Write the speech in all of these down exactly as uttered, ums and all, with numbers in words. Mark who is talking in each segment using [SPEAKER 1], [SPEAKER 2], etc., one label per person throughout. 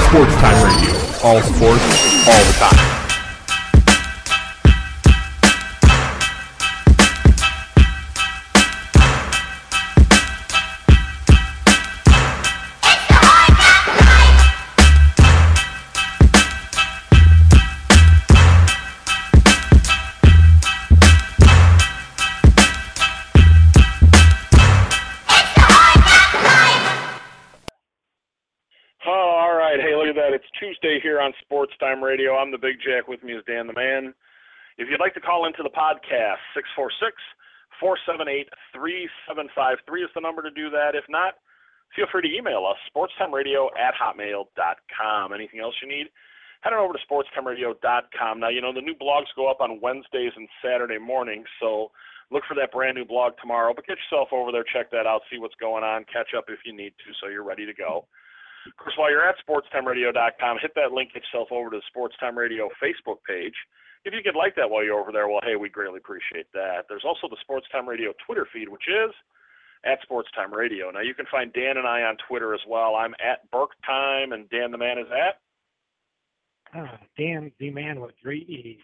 [SPEAKER 1] Sports Time Radio. All sports, all the time.
[SPEAKER 2] Tuesday here on Sports Time Radio. I'm the Big Jack. With me is Dan the Man. If you'd like to call into the podcast, six four six, four seven eight, three seven five three is the number to do that. If not, feel free to email us, sportstime.radio at hotmail dot com. Anything else you need, head on over to sportstime radio dot com. Now, you know, the new blogs go up on Wednesdays and Saturday mornings, so look for that brand new blog tomorrow. But get yourself over there, check that out, see what's going on, catch up if you need to so you're ready to go. Of course, while you're at sportstime radio dot com, hit that link, get yourself over to the Sports Time Radio Facebook page. If you could like that while you're over there, well, hey, we greatly appreciate that. There's also the Sports Time Radio Twitter feed, which is at Sports Time Radio. Now, you can find Dan and I on Twitter as well. I'm at Burke Time, and Dan the Man is at?
[SPEAKER 3] Uh, Dan the Man with three E's.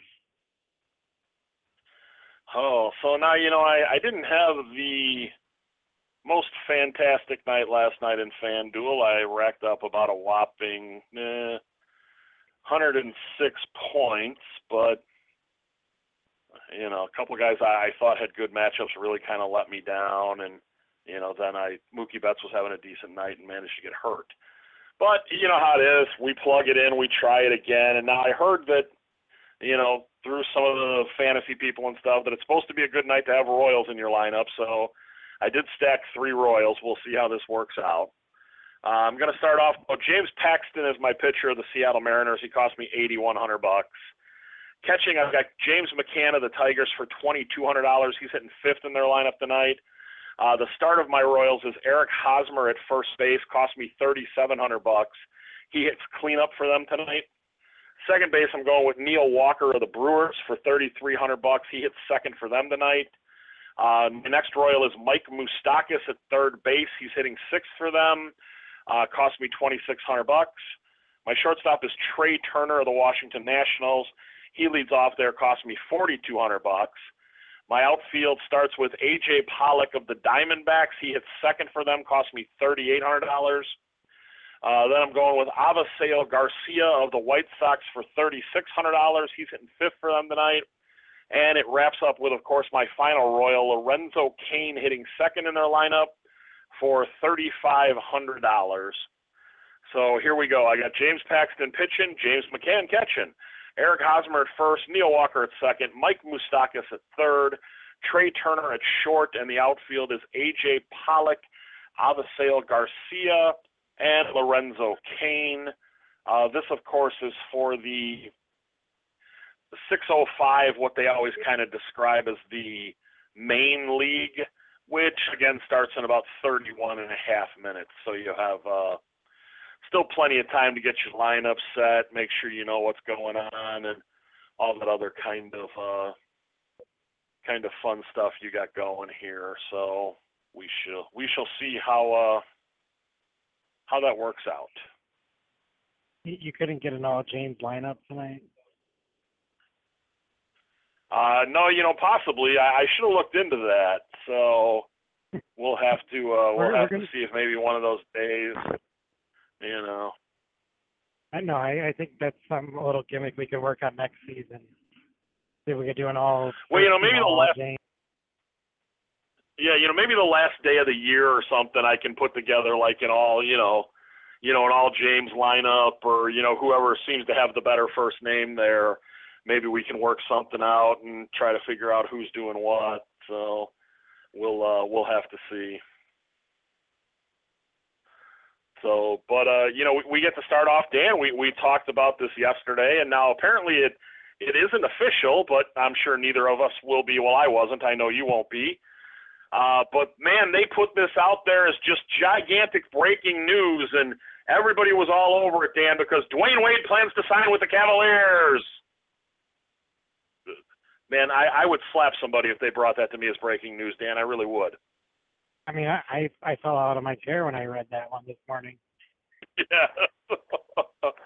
[SPEAKER 2] Oh, so now, you know, I, I didn't have the most fantastic night last night in FanDuel. I racked up about a whopping eh, one hundred six points, but, you know, a couple of guys I, I thought had good matchups really kind of let me down, and, you know, then I Mookie Betts was having a decent night and managed to get hurt. But, you know how it is. We plug it in, we try it again, and now I heard that, you know, through some of the fantasy people and stuff, that it's supposed to be a good night to have Royals in your lineup, so I did stack three Royals. We'll see how this works out. Uh, I'm going to start off. Oh, James Paxton is my pitcher of the Seattle Mariners. He cost me eighty-one hundred bucks. Catching, I've got James McCann of the Tigers for twenty-two hundred dollars. He's hitting fifth in their lineup tonight. Uh, the start of my Royals is Eric Hosmer at first base. Cost me thirty-seven hundred bucks. He hits cleanup for them tonight. Second base, I'm going with Neil Walker of the Brewers for thirty-three hundred bucks. He hits second for them tonight. Uh, the next Royal is Mike Moustakas at third base. He's hitting sixth for them. Uh, cost me twenty-six hundred bucks. My shortstop is Trey Turner of the Washington Nationals. He leads off there. Cost me forty-two hundred bucks. My outfield starts with A J Pollock of the Diamondbacks. He hits second for them. Cost me thirty-eight hundred dollars. Uh, then I'm going with Avisail Garcia of the White Sox for thirty-six hundred dollars. He's hitting fifth for them tonight. And it wraps up with, of course, my final Royal, Lorenzo Cain, hitting second in their lineup for thirty-five hundred dollars. So here we go. I got James Paxton pitching, James McCann catching, Eric Hosmer at first, Neil Walker at second, Mike Moustakas at third, Trey Turner at short, and the outfield is A J Pollock, Avisail Garcia, and Lorenzo Cain. Uh, this, of course, is for the six oh five, what they always kind of describe as the main league, which, again, starts in about thirty-one and a half minutes. So you have uh, still plenty of time to get your lineup set, make sure you know what's going on, and all that other kind of uh, kind of fun stuff you got going here. So we shall we shall see how uh, how that works out.
[SPEAKER 3] You couldn't get an all James lineup tonight?
[SPEAKER 2] Uh, no, you know, possibly. I, I should have looked into that. So we'll have to uh, we'll
[SPEAKER 3] we're,
[SPEAKER 2] have
[SPEAKER 3] we're
[SPEAKER 2] to
[SPEAKER 3] gonna...
[SPEAKER 2] see if maybe one of those days, you know.
[SPEAKER 3] I know. I, I think that's some little gimmick we could work on next season. See if we could do an all.
[SPEAKER 2] Well, you know, maybe the last.
[SPEAKER 3] James.
[SPEAKER 2] Yeah, you know, maybe the last day of the year or something, I can put together like an all, you know, you know, an all James lineup, or you know, whoever seems to have the better first name there. Maybe we can work something out and try to figure out who's doing what. So we'll uh, we'll have to see. So, but uh, you know, we, we get to start off, Dan. We we talked about this yesterday, and now apparently it it isn't official, but I'm sure neither of us will be. Well, I wasn't. I know you won't be. Uh, but man, they put this out there as just gigantic breaking news, and everybody was all over it, Dan, because Dwayne Wade plans to sign with the Cavaliers. Man, I, I would slap somebody if they brought that to me as breaking news, Dan. I really would.
[SPEAKER 3] I mean, I, I, I fell out of my chair when I read that one this morning.
[SPEAKER 2] Yeah.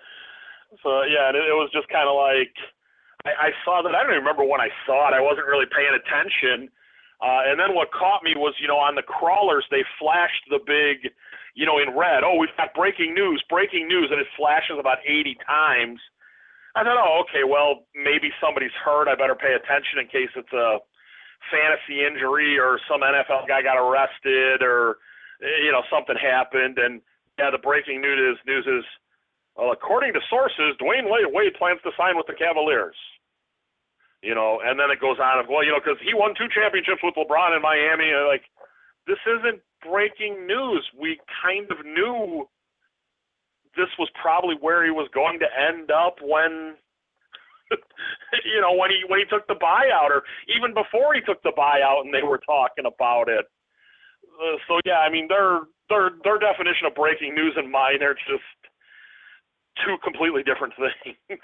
[SPEAKER 2] So yeah, and it, it was just kind of like I, I saw that. I don't even remember when I saw it. I wasn't really paying attention. Uh, and then what caught me was, you know, on the crawlers they flashed the big, you know, in red. Oh, we've got breaking news, breaking news, and it flashes about eighty times. I thought, oh, okay, well, maybe somebody's hurt. I better pay attention in case it's a fantasy injury or some N F L guy got arrested or, you know, something happened. And yeah, the breaking news is, news is, well, according to sources, Dwayne Wade, Wade plans to sign with the Cavaliers. You know, and then it goes on of, well, you know, because he won two championships with LeBron in Miami. And like, this isn't breaking news. We kind of knew this was probably where he was going to end up when, you know, when he when he took the buyout, or even before he took the buyout, and they were talking about it. Uh, so yeah, I mean, their their their definition of breaking news and mine are just two completely different things.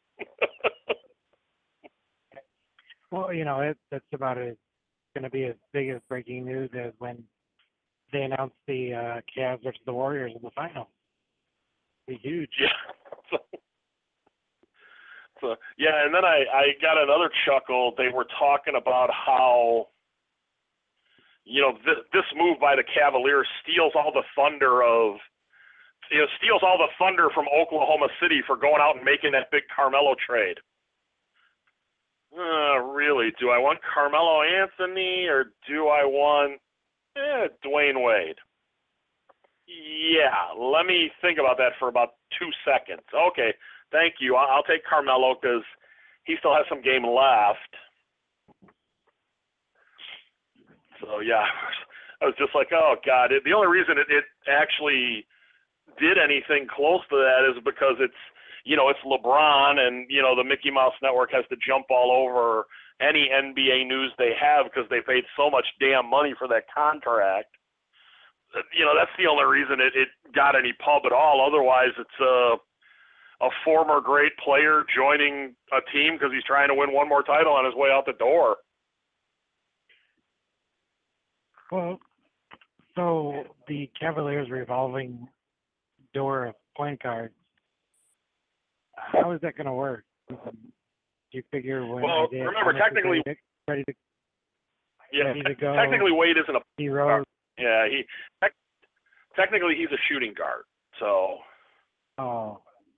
[SPEAKER 3] Well, you know, it, that's about as going to be as big as breaking news as when they announced the uh, Cavs versus the Warriors in the final. Be huge.
[SPEAKER 2] Yeah. So, so yeah, and then I, I got another chuckle. They were talking about how, you know, this, this move by the Cavaliers steals all the thunder of, you know, steals all the thunder from Oklahoma City for going out and making that big Carmelo trade. Uh, really, do I want Carmelo Anthony or do I want eh, Dwayne Wade? Yeah, let me think about that for about two seconds. Okay, thank you. I'll, I'll take Carmelo because he still has some game left. So, yeah, I was just like, oh, God. It, the only reason it, it actually did anything close to that is because it's, you know, it's LeBron, and, you know, the Mickey Mouse Network has to jump all over any N B A news they have because they paid so much damn money for that contract. You know, that's the only reason it, it got any pub at all. Otherwise, it's a, a former great player joining a team because he's trying to win one more title on his way out the door.
[SPEAKER 3] Well, so the Cavaliers' revolving door of point guards, how is that going to work? Do you figure when
[SPEAKER 2] Well,
[SPEAKER 3] Isaiah
[SPEAKER 2] remember,
[SPEAKER 3] Thomas is
[SPEAKER 2] technically,
[SPEAKER 3] ready to, ready to,
[SPEAKER 2] yeah,
[SPEAKER 3] ready to go,
[SPEAKER 2] technically Wade isn't a
[SPEAKER 3] he rose?
[SPEAKER 2] Yeah, he tec- technically he's a shooting guard. So.
[SPEAKER 3] Oh,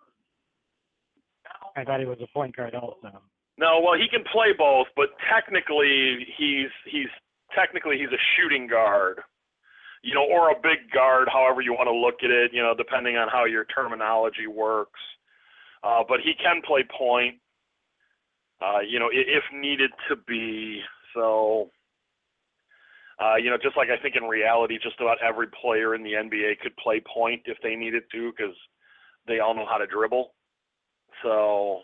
[SPEAKER 3] I thought he was a point guard also.
[SPEAKER 2] No, well, he can play both, but technically he's he's technically he's a shooting guard. You know, or a big guard, however you want to look at it. You know, depending on how your terminology works. Uh, but he can play point. Uh, you know, if needed to be. So. Uh, you know, just like I think in reality, just about every player in the N B A could play point if they needed to, because they all know how to dribble. So,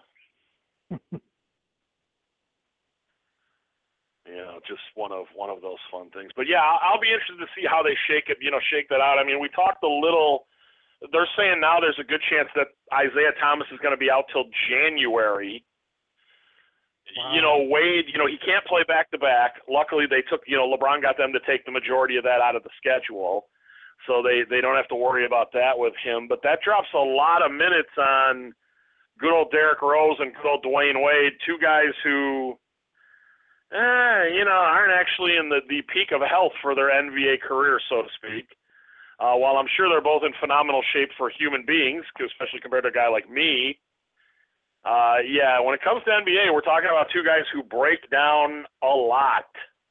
[SPEAKER 2] you know, just one of one of those fun things. But yeah, I'll be interested to see how they shake it. You know, shake that out. I mean, we talked a little. They're saying now there's a good chance that Isaiah Thomas is going to be out till January.
[SPEAKER 3] Wow.
[SPEAKER 2] You know, Wade, you know, he can't play back-to-back. Luckily, they took, you know, LeBron got them to take the majority of that out of the schedule. So they, they don't have to worry about that with him. But that drops a lot of minutes on good old Derrick Rose and good old Dwayne Wade, two guys who, eh, you know, aren't actually in the, the peak of health for their N B A career, so to speak. Uh, while I'm sure they're both in phenomenal shape for human beings, especially compared to a guy like me, Uh, yeah, when it comes to N B A, we're talking about two guys who break down a lot.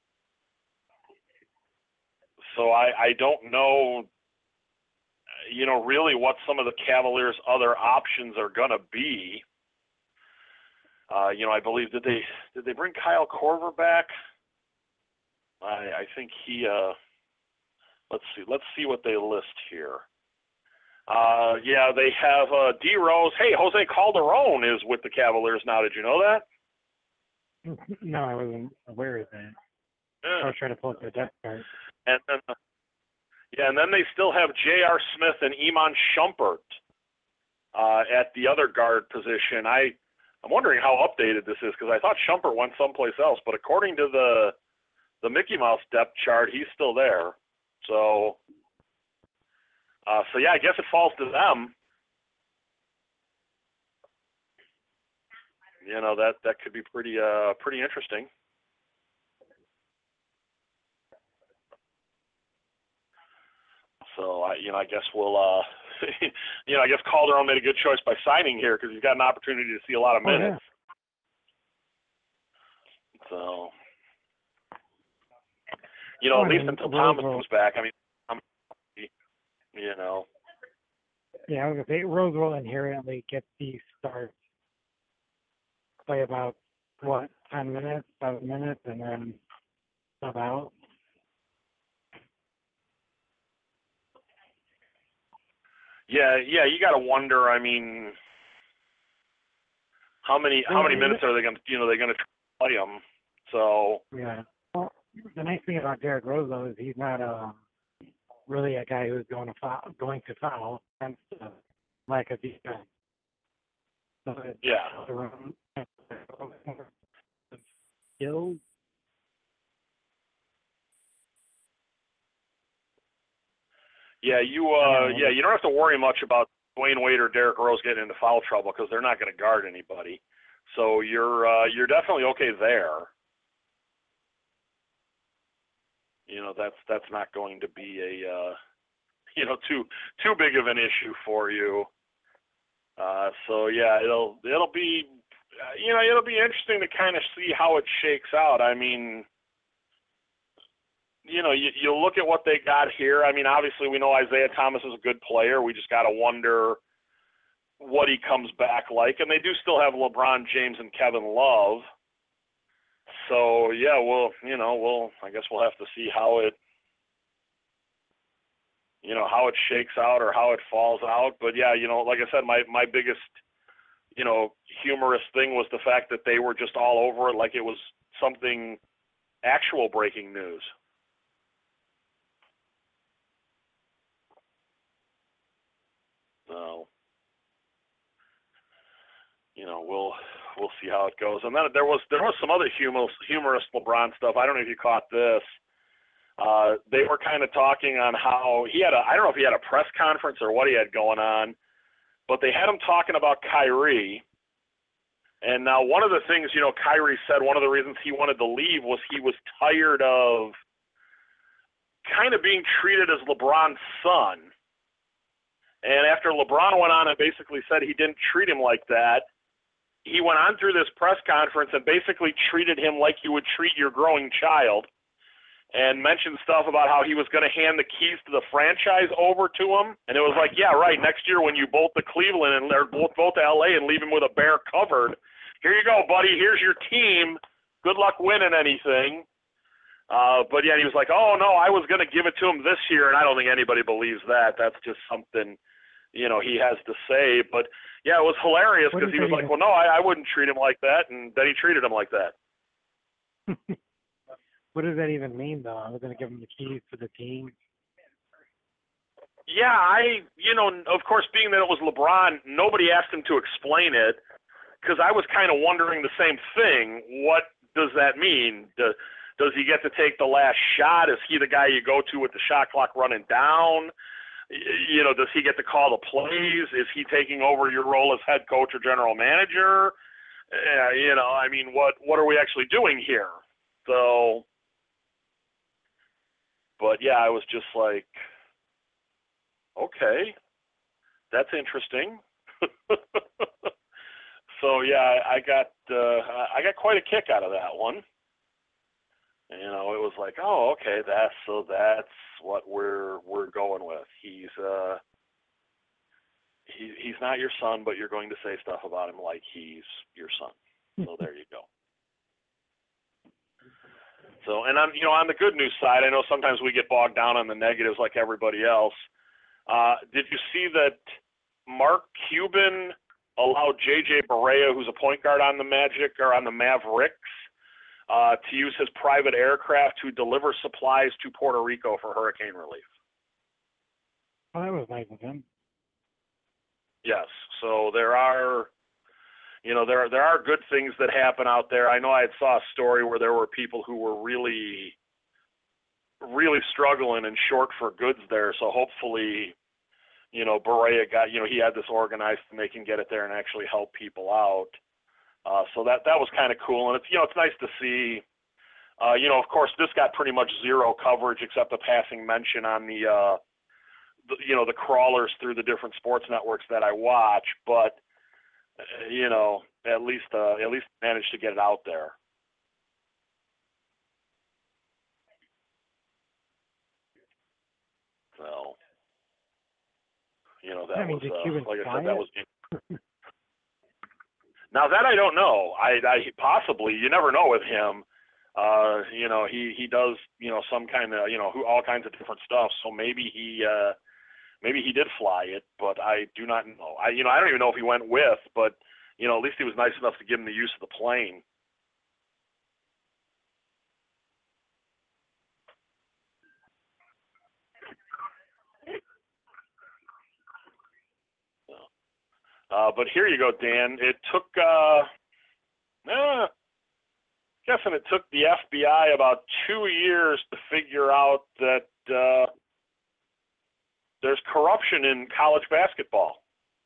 [SPEAKER 2] So I, I don't know, you know, really what some of the Cavaliers' other options are going to be. Uh, you know, I believe, did they did they bring Kyle Korver back? I, I think he, uh, let's see, let's see what they list here. Uh, yeah, they have uh, D. Rose. Hey, Jose Calderon is with the Cavaliers now. Did you know that?
[SPEAKER 3] No, I wasn't aware of that.
[SPEAKER 2] Yeah.
[SPEAKER 3] I was trying to pull up the depth chart.
[SPEAKER 2] And then, uh, yeah, and then they still have J R. Smith and Iman Shumpert uh, at the other guard position. I, I'm wondering how updated this is because I thought Shumpert went someplace else, but according to the the Mickey Mouse depth chart, he's still there. So. Uh, so, yeah, I guess it falls to them. you know, that that could be pretty uh pretty interesting. So I, you know, I guess we'll, uh, you know, I guess Calderon made a good choice by signing here because he's got an opportunity to see a lot of minutes.
[SPEAKER 3] Oh,
[SPEAKER 2] So,
[SPEAKER 3] yeah.
[SPEAKER 2] you know,
[SPEAKER 3] Oh,
[SPEAKER 2] at least
[SPEAKER 3] and
[SPEAKER 2] until
[SPEAKER 3] Rosewell-
[SPEAKER 2] Thomas comes back. I mean, I'm, you know,
[SPEAKER 3] Yeah, I was gonna say Rosewell inherently gets these starts, play about what ten minutes, seven minutes, and then sub out.
[SPEAKER 2] yeah, yeah, you got to wonder. I mean, how many how
[SPEAKER 3] Well,
[SPEAKER 2] many
[SPEAKER 3] it-
[SPEAKER 2] minutes are they going to, you know, they're going to play him? So,
[SPEAKER 3] Yeah. Well, the nice thing about Derek Rosewell is he's not uh, really a guy who's going to foul, going to foul, hence the lack of defense. So it's
[SPEAKER 2] yeah.
[SPEAKER 3] around skills.
[SPEAKER 2] Yeah, you uh
[SPEAKER 3] Yeah.
[SPEAKER 2] yeah, you don't have to worry much about Dwayne Wade or Derrick Rose getting into foul trouble because they're not going to guard anybody. So you're uh you're definitely okay there. You know, that's that's not going to be a uh you know, too too big of an issue for you. Uh so yeah, it'll it'll be uh, you know, it'll be interesting to kind of see how it shakes out. I mean, you know, you, you look at what they got here. I mean, obviously we know Isaiah Thomas is a good player. We just got to wonder what he comes back like. And they do still have LeBron James and Kevin Love. So, yeah, we'll, you know, we'll, I guess we'll have to see how it, you know, how it shakes out or how it falls out. But, yeah, you know, like I said, my, my biggest, you know, humorous thing was the fact that they were just all over it like it was something actual breaking news. So, you know, we'll we'll see how it goes. And then there was there was some other humorous humorous LeBron stuff. I don't know if you caught this. Uh, they were kind of talking on how he had a I don't know if he had a press conference or what he had going on, but they had him talking about Kyrie. And now one of the things, you know, Kyrie said one of the reasons he wanted to leave was he was tired of kind of being treated as LeBron's son. And after LeBron went on and basically said he didn't treat him like that, he went on through this press conference and basically treated him like you would treat your growing child and mentioned stuff about how he was going to hand the keys to the franchise over to him. And it was like, yeah, right, next year when you bolt to Cleveland and or both, both to L A and leave him with a bear covered, here you go, buddy, here's your team. Good luck winning anything. Uh, but, yeah, he was like, oh, no, I was going to give it to him this year, and I don't think anybody believes that. That's just something – you know, he has to say. But, yeah, it was hilarious because he was like, well, no, I, I wouldn't treat him like that, and then he treated him like that.
[SPEAKER 3] What does that even mean, though? I was going to give him the keys to the team.
[SPEAKER 2] Yeah, I, you know, of course, being that it was LeBron, nobody asked him to explain it because I was kind of wondering the same thing. What does that mean? Does, does he get to take the last shot? Is he the guy you go to with the shot clock running down? You know, does he get to call the plays? Is he taking over your role as head coach or general manager? Uh, you know, I mean, what what are we actually doing here? So, but yeah, I was just like, okay, that's interesting. So yeah, I, I got uh, I got quite a kick out of that one. You know, it was like, oh, okay, that's so that's what we're we're going with. He's uh he he's not your son, but you're going to say stuff about him like he's your son. So there you go. So, and on you know on the good news side, I know sometimes we get bogged down on the negatives like everybody else. Uh, did you see that Mark Cuban allowed J J Barea, who's a point guard on the Magic or on the Mavericks, Uh, to use his private aircraft to deliver supplies to Puerto Rico for hurricane relief?
[SPEAKER 3] Oh, that was nice of him.
[SPEAKER 2] Yes. So there are, you know, there there are good things that happen out there. I know I had saw a story where there were people who were really, really struggling and short for goods there. So hopefully, you know, Barea got, you know, he had this organized and they can get it there and actually help people out. Uh, so that that was kind of cool, and it's you know it's nice to see. Uh, you know, of course, this got pretty much zero coverage except a passing mention on the, uh, the you know the crawlers through the different sports networks that I watch. But uh, you know, at least uh, at least managed to get it out there. So, you know, that
[SPEAKER 3] I mean,
[SPEAKER 2] was,
[SPEAKER 3] did
[SPEAKER 2] uh,
[SPEAKER 3] Cuban
[SPEAKER 2] like I
[SPEAKER 3] fly
[SPEAKER 2] said, that
[SPEAKER 3] it?
[SPEAKER 2] was. Now that I don't know, I, I possibly you never know with him. Uh, you know, he he does you know some kind of you know who all kinds of different stuff. So maybe he uh, maybe he did fly it, but I do not know. I you know I don't even know if he went with, but you know at least he was nice enough to give him the use of the plane. Uh, but here you go, Dan. It took, uh, eh, guessing it took the F B I about two years to figure out that uh, there's corruption in college basketball.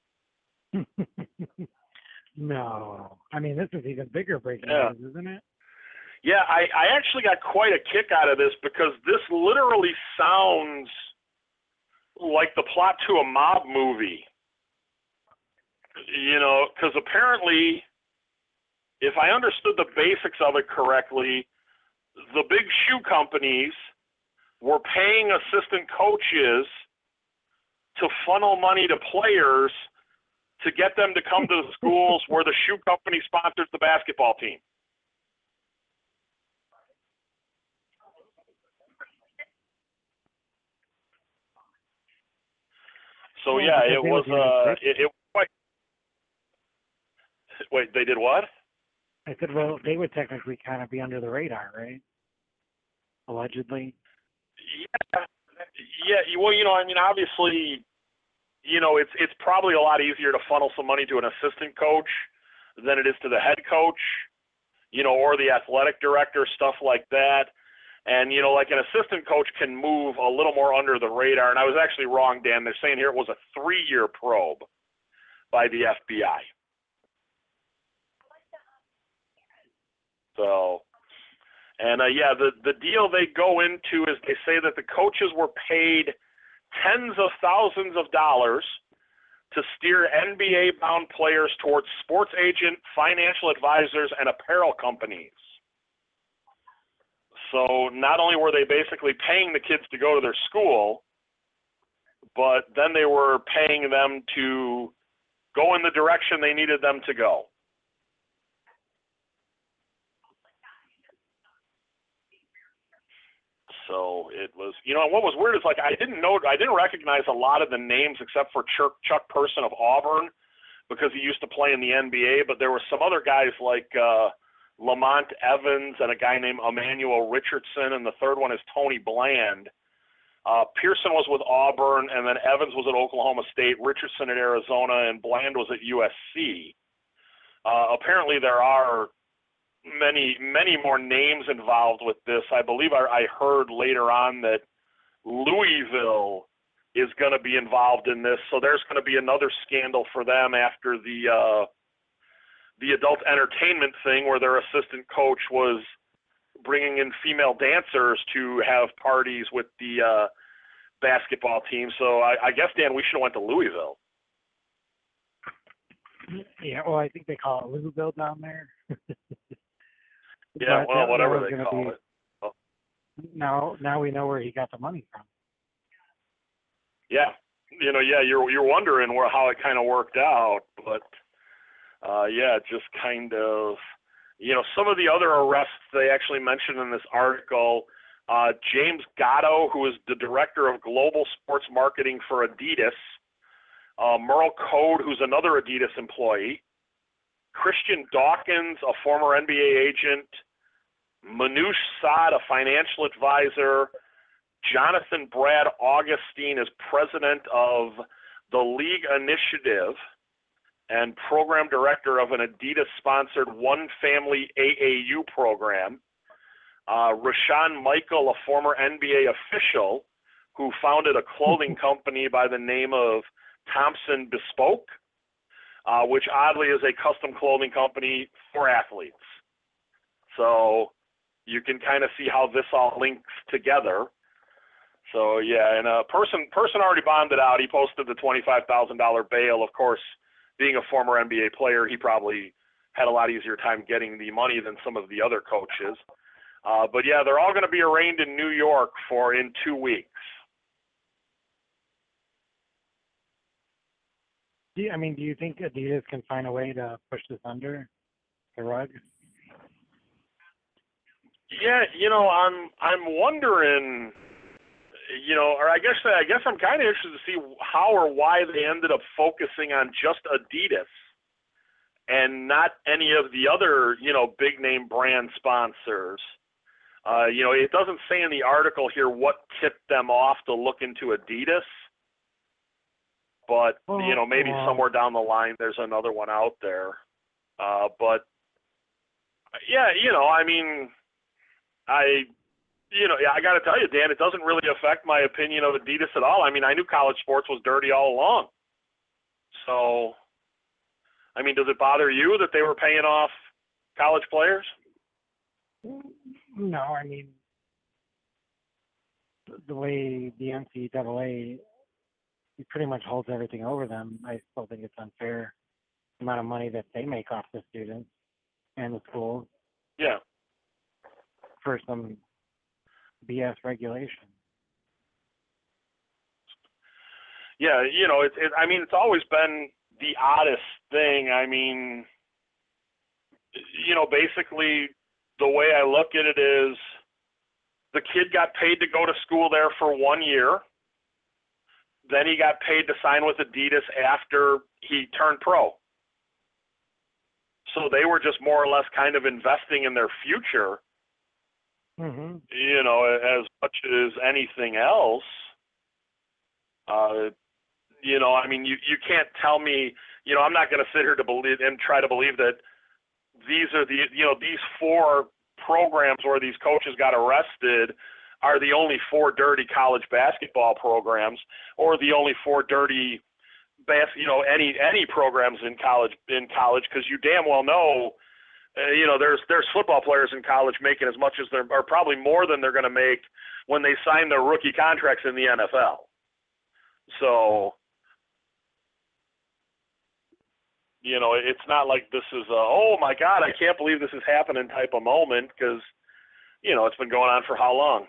[SPEAKER 3] No. I mean, this is even bigger breaking
[SPEAKER 2] Yeah.
[SPEAKER 3] news, isn't it?
[SPEAKER 2] Yeah, I, I actually got quite a kick out of this because this literally sounds like the plot to a mob movie. You know, because apparently, if I understood the basics of it correctly, the big shoe companies were paying assistant coaches to funnel money to players to get them to come to the schools where the shoe company sponsors the basketball team. So yeah, it was uh, it, it quite. Wait, they did what?
[SPEAKER 3] I said, well, they would technically kind of be under the radar, right? Allegedly.
[SPEAKER 2] Yeah, yeah. Well, you know, I mean, obviously, you know, it's it's probably a lot easier to funnel some money to an assistant coach than it is to the head coach, you know, or the athletic director, stuff like that. And, you know, like an assistant coach can move a little more under the radar. And I was actually wrong, Dan. They're saying here it was a three-year probe by the F B I. So, and uh, yeah, the, the deal they go into is they say that the coaches were paid tens of thousands of dollars to steer N B A-bound players towards sports agent, financial advisors, and apparel companies. So not only were they basically paying the kids to go to their school, but then they were paying them to go in the direction they needed them to go. So it was, you know, and what was weird is like I didn't know, I didn't recognize a lot of the names except for Chuck, Chuck Person of Auburn because he used to play in the N B A, but there were some other guys like uh, Lamont Evans and a guy named Emmanuel Richardson, and the third one is Tony Bland. Uh, Pearson was with Auburn, and then Evans was at Oklahoma State, Richardson at Arizona, and Bland was at U S C. Uh, apparently there are many, many more names involved with this. I believe I, I heard later on that Louisville is going to be involved in this, so there's going to be another scandal for them after the uh, the adult entertainment thing where their assistant coach was bringing in female dancers to have parties with the uh, basketball team. So I, I guess, Dan, we should have went to Louisville.
[SPEAKER 3] Yeah, well, I think they call it Louisville down there.
[SPEAKER 2] Yeah,
[SPEAKER 3] But
[SPEAKER 2] well,
[SPEAKER 3] that-
[SPEAKER 2] whatever
[SPEAKER 3] that was
[SPEAKER 2] they
[SPEAKER 3] gonna
[SPEAKER 2] call
[SPEAKER 3] be-
[SPEAKER 2] it. Oh.
[SPEAKER 3] Now, now we know where he got the money from.
[SPEAKER 2] Yeah, you know, yeah, you're you're wondering where how it kind of worked out, but uh, yeah, just kind of, you know, some of the other arrests they actually mentioned in this article. Uh, James Gatto, who is the director of global sports marketing for Adidas. Uh, Merle Code, who's another Adidas employee. Christian Dawkins, a former N B A agent. Manoush Saad, a financial advisor. Jonathan Brad Augustine is president of the League Initiative and program director of an Adidas-sponsored One Family A A U program. Uh, Rashawn Michael, a former N B A official who founded a clothing company by the name of Thompson Bespoke. uh, which oddly is a custom clothing company for athletes. So you can kind of see how this all links together. So yeah, and a person person already bonded out. He posted the twenty-five thousand dollars bail. Of course, being a former N B A player, he probably had a lot easier time getting the money than some of the other coaches. Uh, but yeah, they're all going to be arraigned in New York for in two weeks.
[SPEAKER 3] Do you, I mean, do you think Adidas can find a way to push this under the rug?
[SPEAKER 2] Yeah, you know, I'm I'm wondering, you know, or I guess I guess I'm kind of interested to see how or why they ended up focusing on just Adidas and not any of the other, you know, big name brand sponsors. Uh, you know, it doesn't say in the article here what tipped them off to look into Adidas, but
[SPEAKER 3] Well,
[SPEAKER 2] you know, maybe
[SPEAKER 3] well,
[SPEAKER 2] somewhere down the line there's another one out there. Uh, but yeah, you know, I mean, I, you know, I got to tell you, Dan, it doesn't really affect my opinion of Adidas at all. I mean, I knew college sports was dirty all along. So, I mean, does it bother you that they were paying off college players?
[SPEAKER 3] no, I mean, the way the N C double A pretty much holds everything over them, I still think it's unfair the amount of money that they make off the students and the schools
[SPEAKER 2] Yeah.
[SPEAKER 3] for some B S regulation.
[SPEAKER 2] Yeah, you know, it's. It, I mean, it's always been the oddest thing. I mean, you know, basically the way I look at it is the kid got paid to go to school there for one year. Then he got paid to sign with Adidas after he turned pro. So they were just more or less kind of investing in their future,
[SPEAKER 3] Mm-hmm.
[SPEAKER 2] you know, as much as anything else. Uh, you know, I mean, you, you can't tell me, you know, I'm not going to sit here to believe and try to believe that these are the, you know, these four programs where these coaches got arrested are the only four dirty college basketball programs, or the only four dirty, bas- you know, any any programs in college in college, because you damn well know, uh, you know, there's there's football players in college making as much as they're, or probably more than they're going to make when they sign their rookie contracts in the N F L. So, you know, it's not like this is a, oh my God, I can't believe this is happening type of moment, because, you know, it's been going on for how long?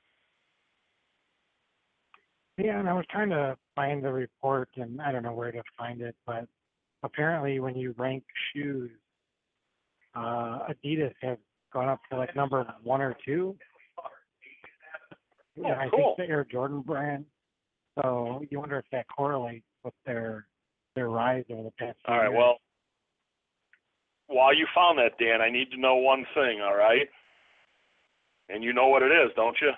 [SPEAKER 3] Yeah, and I was trying to find the report, and I don't know where to find it, but apparently when you rank shoes, uh, Adidas has gone up to like number one or two.
[SPEAKER 2] Oh,
[SPEAKER 3] And I
[SPEAKER 2] cool.
[SPEAKER 3] think the Air Jordan brand. So you wonder if that correlates with their their rise over the past few
[SPEAKER 2] All right,
[SPEAKER 3] years.
[SPEAKER 2] well, while you found that, Dan, I need to know one thing, all right? And you know what it is, don't you?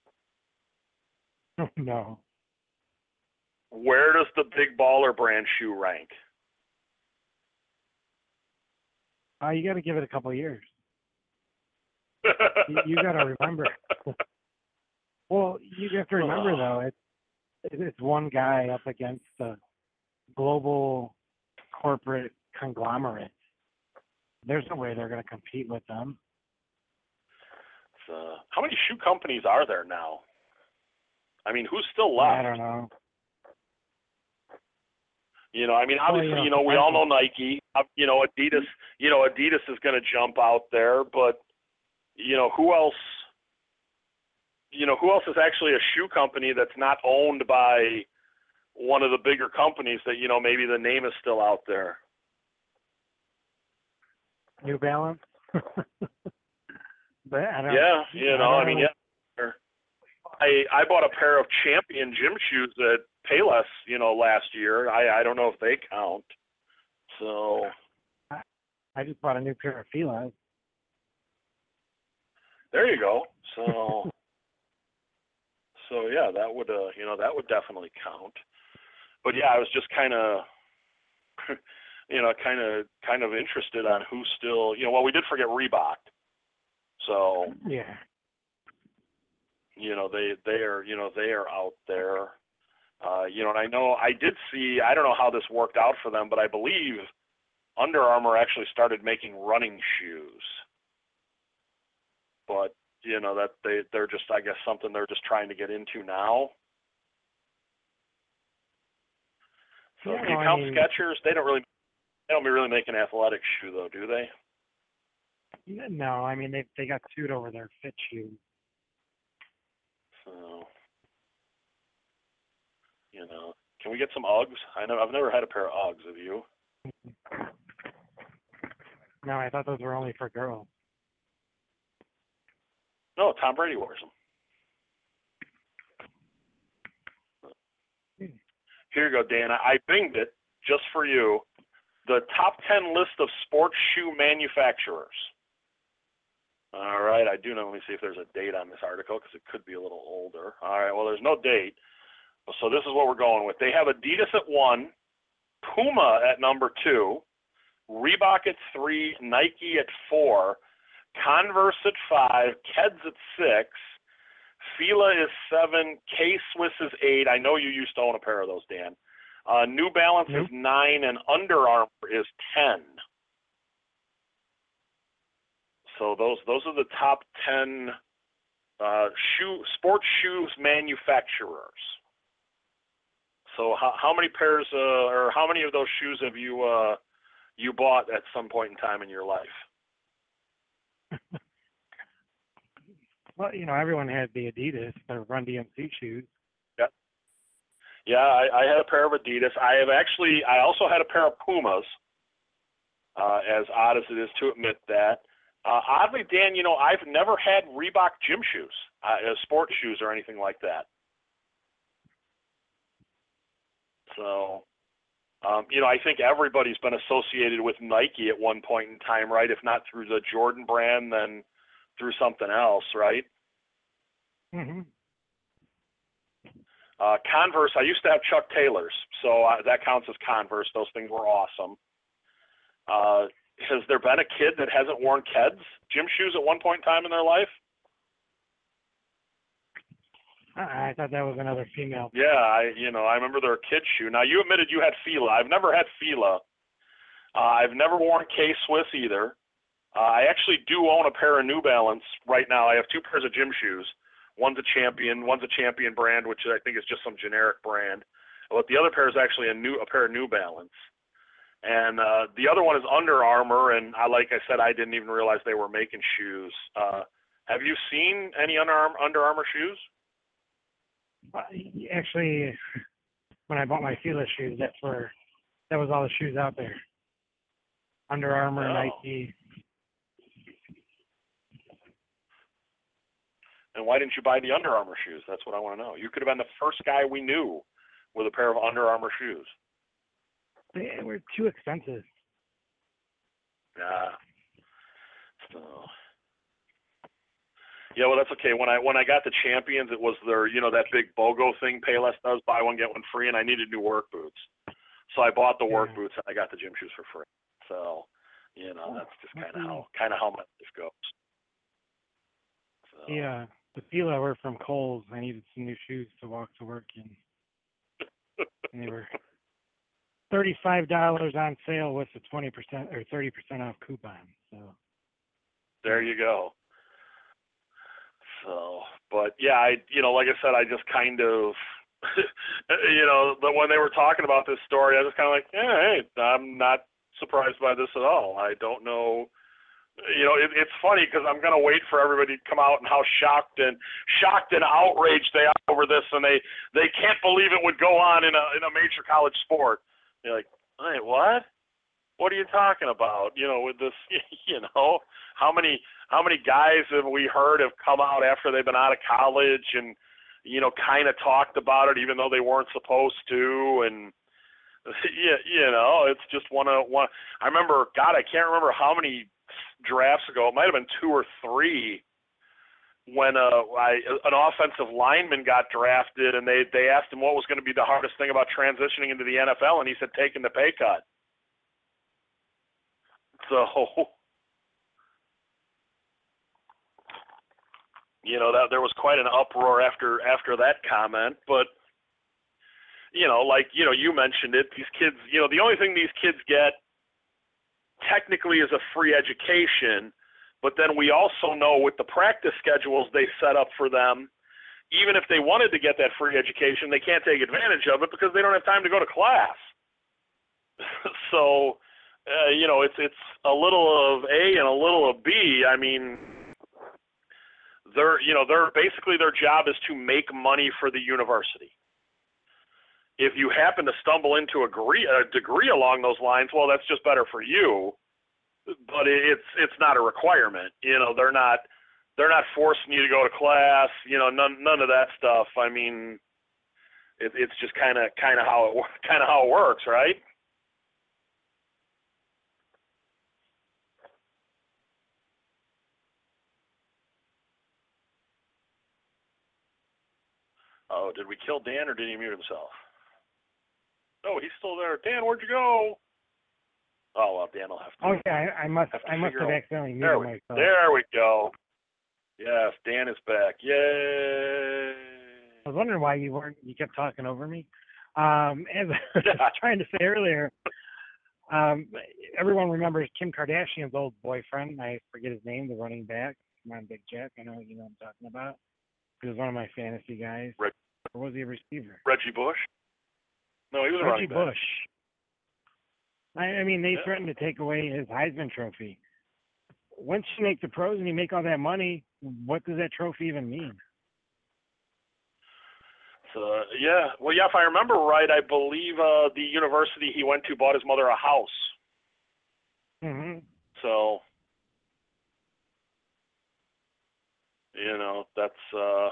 [SPEAKER 3] No.
[SPEAKER 2] Where does the Big Baller brand shoe rank?
[SPEAKER 3] Uh, you got to give it a couple of years. You, you got to remember. Well, you have to remember though, it's it's one guy up against a global corporate conglomerate. There's no way they're going to compete with them.
[SPEAKER 2] Uh, how many shoe companies are there now? I mean, who's still left?
[SPEAKER 3] I don't know.
[SPEAKER 2] You know, I mean, obviously,
[SPEAKER 3] well, you know,
[SPEAKER 2] you know, we all know Nike. Uh, you know, Adidas. You know, Adidas is going to jump out there, but you know, who else? You know, who else is actually a shoe company that's not owned by one of the bigger companies that, you know, maybe the name is still out there?
[SPEAKER 3] New Balance. But I don't,
[SPEAKER 2] Yeah, you know, I, I mean,
[SPEAKER 3] know.
[SPEAKER 2] yeah. I I bought a pair of Champion gym shoes at Payless, you know, last year. I I don't know if they count. So
[SPEAKER 3] I, I just bought a new pair of Filas.
[SPEAKER 2] there you go. So so yeah, that would uh you know that would definitely count. But yeah, I was just kind of you know kind of kind of interested on who's still, you know, well, we did forget Reebok. So
[SPEAKER 3] Yeah.
[SPEAKER 2] you know they they are you know they are out there. Uh, you know, and I know I did see, I don't know how this worked out for them, but I believe Under Armour actually started making running shoes. But, you know, that they, they're just, I guess, something they're just trying to get into now. So
[SPEAKER 3] Yeah,
[SPEAKER 2] do you
[SPEAKER 3] well, I
[SPEAKER 2] count
[SPEAKER 3] mean-
[SPEAKER 2] Skechers? They don't really, they don't really make an athletic shoe, though, do they?
[SPEAKER 3] No, I mean they they got sued over their fit shoe.
[SPEAKER 2] So, you know, can we get some Uggs? I know I've never had a pair of Uggs. Have you?
[SPEAKER 3] No, I thought those were only for girls.
[SPEAKER 2] No, Tom Brady wears them. Here you go, Dan. I binged it just for you. The top ten list of sports shoe manufacturers. All right, I do know. Let me see if there's a date on this article because it could be a little older. All right, well, there's no date. So this is what we're going with. They have Adidas at one, Puma at number two, Reebok at three, Nike at four, Converse at five, Keds at six, Fila is seven, K-Swiss is eight. I know you used to own a pair of those, Dan. Uh, New Balance
[SPEAKER 3] Nope.
[SPEAKER 2] is nine, and Under Armour is ten. So those those are the top ten uh, shoe sports shoes manufacturers. So how how many pairs uh, or how many of those shoes have you uh, you bought at some point in time in your life?
[SPEAKER 3] Well, you know, everyone had the Adidas, the Run D M C shoes.
[SPEAKER 2] Yeah, yeah. I, I had a pair of Adidas. I have actually. I also had a pair of Pumas. Uh, as odd as it is to admit that. Uh, oddly, Dan, you know, I've never had Reebok gym shoes, uh, sports shoes, or anything like that. So, um, you know, I think everybody's been associated with Nike at one point in time, right? If not through the Jordan brand, then through something else, right?
[SPEAKER 3] Mm-hmm.
[SPEAKER 2] Uh, Converse, I used to have Chuck Taylors, so uh, that counts as Converse. Those things were awesome. Uh, has there been a kid that hasn't worn Keds gym shoes at one point in time in their life?
[SPEAKER 3] I, I thought that was another female.
[SPEAKER 2] Yeah, I you know I remember their kid shoe. Now you admitted you had Fila. I've never had Fila. Uh, I've never worn K-Swiss either. Uh, I actually do own a pair of New Balance right now. I have two pairs of gym shoes. One's a Champion. One's a Champion brand, which I think is just some generic brand. But the other pair is actually a new a pair of New Balance. And uh, the other one is Under Armour, and I, like I said, I didn't even realize they were making shoes. Uh, have you seen any Under Armour, Under Armour shoes?
[SPEAKER 3] Uh, Actually, when I bought my Fila shoes, that's where that was all the shoes out there. Under Armour,
[SPEAKER 2] Oh.
[SPEAKER 3] Nike.
[SPEAKER 2] And why didn't you buy the Under Armour shoes? That's what I want to know. You could have been the first guy we knew with a pair of Under Armour shoes.
[SPEAKER 3] They were too expensive.
[SPEAKER 2] Yeah. So. Yeah, well, that's okay. When I when I got the Champions, it was their, you know, that big BOGO thing Payless does, buy one, get one free, and I needed new work boots. So I bought the work
[SPEAKER 3] Yeah.
[SPEAKER 2] boots, and I got the gym shoes for free. So, you know, that's just kind of
[SPEAKER 3] Mhm.
[SPEAKER 2] how kind of how my life goes. So.
[SPEAKER 3] Yeah, the Fila were from Kohl's. I needed some new shoes to walk to work in. And they were thirty-five dollars on sale with a twenty percent or thirty percent off coupon. So
[SPEAKER 2] There you go. So, but yeah, I, you know, like I said, I just kind of, you know, but when they were talking about this story, I was kind of like, yeah, hey, I'm not surprised by this at all. I don't know, you know, it, it's funny because I'm going to wait for everybody to come out and how shocked and shocked and outraged they are over this, and they they can't believe it would go on in a in a major college sport. You're like, hey, what? What are you talking about? You know, with this, you know, how many how many guys have we heard have come out after they've been out of college and, you know, kind of talked about it even though they weren't supposed to, and yeah, you know, it's just one of one. I remember, God, I can't remember how many drafts ago. It might have been two or three when uh, I, an offensive lineman got drafted, and they they asked him what was going to be the hardest thing about transitioning into the N F L, and he said taking the pay cut. So, you know, that there was quite an uproar after after that comment. But you know, like, you know, you mentioned it, these kids, you know, the only thing these kids get technically is a free education, but then we also know with the practice schedules they set up for them, even if they wanted to get that free education, they can't take advantage of it because they don't have time to go to class. So, uh, you know, it's it's a little of A and a little of B. I mean, they're, you know, they're basically their job is to make money for the university. If you happen to stumble into a degree, a degree along those lines, well, that's just better for you. But it's it's not a requirement. You know, they're not they're not forcing you to go to class. You know, none none of that stuff. I mean, it, it's just kind of kind of how it kind of how it works, right? Oh, did we kill Dan or did he mute himself? Oh, he's still there. Dan, where'd you go? Oh well, Dan will have to.
[SPEAKER 3] Oh yeah, I, I must
[SPEAKER 2] have
[SPEAKER 3] I must have
[SPEAKER 2] out.
[SPEAKER 3] accidentally
[SPEAKER 2] There
[SPEAKER 3] muted
[SPEAKER 2] we,
[SPEAKER 3] myself.
[SPEAKER 2] there we go. Yes, Dan is back. Yay!
[SPEAKER 3] I was wondering why you weren't you kept talking over me. Um, as I was trying to say earlier, um, everyone remembers Kim Kardashian's old boyfriend. I forget his name, the running back. Come on, Big Jack. I know you know what I'm talking about. He was one of my fantasy guys.
[SPEAKER 2] Reg-
[SPEAKER 3] or was he a receiver?
[SPEAKER 2] Reggie Bush? No, he was a
[SPEAKER 3] Reggie
[SPEAKER 2] running back.
[SPEAKER 3] Bush. I, I mean, they
[SPEAKER 2] Yeah.
[SPEAKER 3] threatened to take away his Heisman Trophy. Once you make the pros and you make all that money, what does that trophy even mean?
[SPEAKER 2] So yeah, well, yeah. If I remember right, I believe uh, the university he went to bought his mother a house.
[SPEAKER 3] Mm-hmm.
[SPEAKER 2] So you know, that's uh,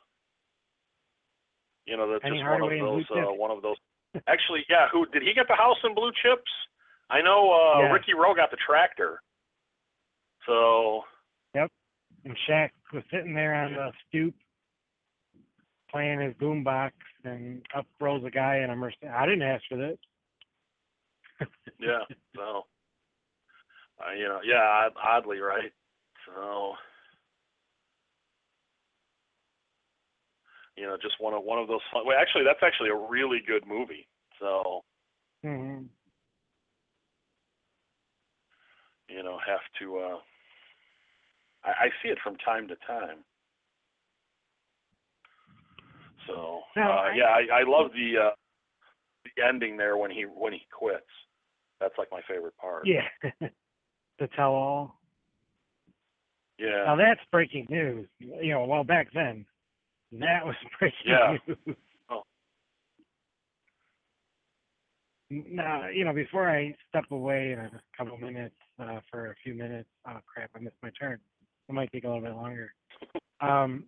[SPEAKER 2] you know, that's
[SPEAKER 3] Penny
[SPEAKER 2] just one of
[SPEAKER 3] Hardaway and
[SPEAKER 2] those.
[SPEAKER 3] Blue
[SPEAKER 2] Uh,
[SPEAKER 3] Chips.
[SPEAKER 2] one of those. Actually, yeah. Who did he get the house in Blue Chips? I know uh,
[SPEAKER 3] Yeah.
[SPEAKER 2] Ricky Rowe got the tractor. So.
[SPEAKER 3] Yep. And Shaq was sitting there on the stoop playing his boombox, and up rolls a guy in a Mercedes. I didn't ask for this.
[SPEAKER 2] Yeah. So. Uh, you know, yeah. Oddly, right? So. You know, just one of one of those fun. Well, actually, that's actually a really good movie. So.
[SPEAKER 3] Mm-hmm.
[SPEAKER 2] You know, have to. Uh, I, I see it from time to time. So
[SPEAKER 3] No,
[SPEAKER 2] uh,
[SPEAKER 3] I-
[SPEAKER 2] yeah, I, I love the uh, the ending there when he when he quits. That's like my favorite part.
[SPEAKER 3] Yeah. The tell-all.
[SPEAKER 2] Yeah.
[SPEAKER 3] Now that's breaking news. You know, well back then, that was breaking
[SPEAKER 2] Yeah.
[SPEAKER 3] news.
[SPEAKER 2] Oh.
[SPEAKER 3] Now, you know, before I step away in a couple minutes uh, for a few minutes, oh crap, I missed my turn. It might take a little bit longer. Um,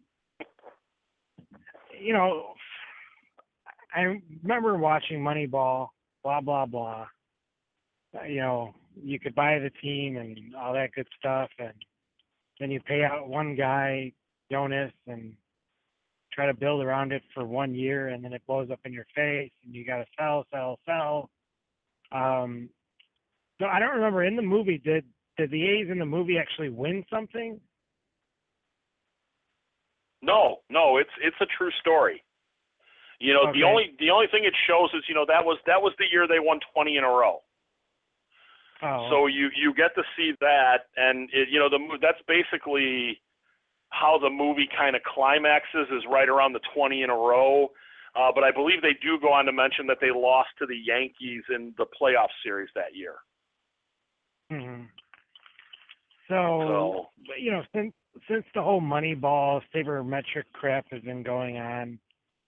[SPEAKER 3] you know, I remember watching Moneyball, blah blah blah. You know, you could buy the team and all that good stuff, and then you pay out one guy, Jonas, and try to build around it for one year, and then it blows up in your face, and you got to sell, sell, sell. Um, so I don't remember in the movie, did did the A's in the movie actually win something?
[SPEAKER 2] No, no, it's it's a true story. You know,
[SPEAKER 3] Okay.
[SPEAKER 2] the only the only thing it shows is, you know, that was that was the year they won twenty in a row.
[SPEAKER 3] Oh,
[SPEAKER 2] So you you get to see that, and it, you know, the mo- that's basically how the movie kind of climaxes, is right around the twenty in a row. Uh, but I believe they do go on to mention that they lost to the Yankees in the playoff series that year.
[SPEAKER 3] hmm So,
[SPEAKER 2] So
[SPEAKER 3] you know, since since the whole Moneyball sabermetric crap has been going on,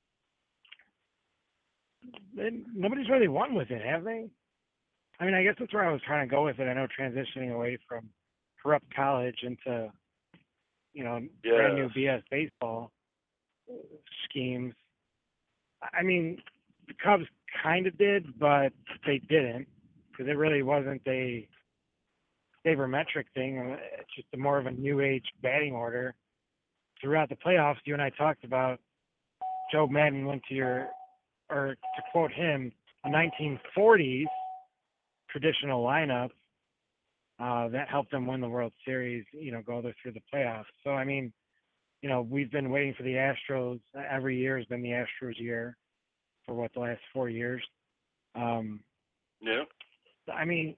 [SPEAKER 3] then nobody's really won with it, have they? I mean, I guess that's where I was trying to go with it. I know transitioning away from corrupt college into, you know,
[SPEAKER 2] Yeah.
[SPEAKER 3] brand new B S baseball schemes. I mean, the Cubs kind of did, but they didn't, because it really wasn't a sabermetric thing. It's just a more of a new age batting order. Throughout the playoffs, you and I talked about Joe Madden went to your, or to quote him, a nineteen forties traditional lineup uh, that helped them win the World Series, you know, go through the playoffs. So, I mean, you know, we've been waiting for the Astros. Every year has been the Astros year for what the last four years. Um,
[SPEAKER 2] Yeah.
[SPEAKER 3] I mean,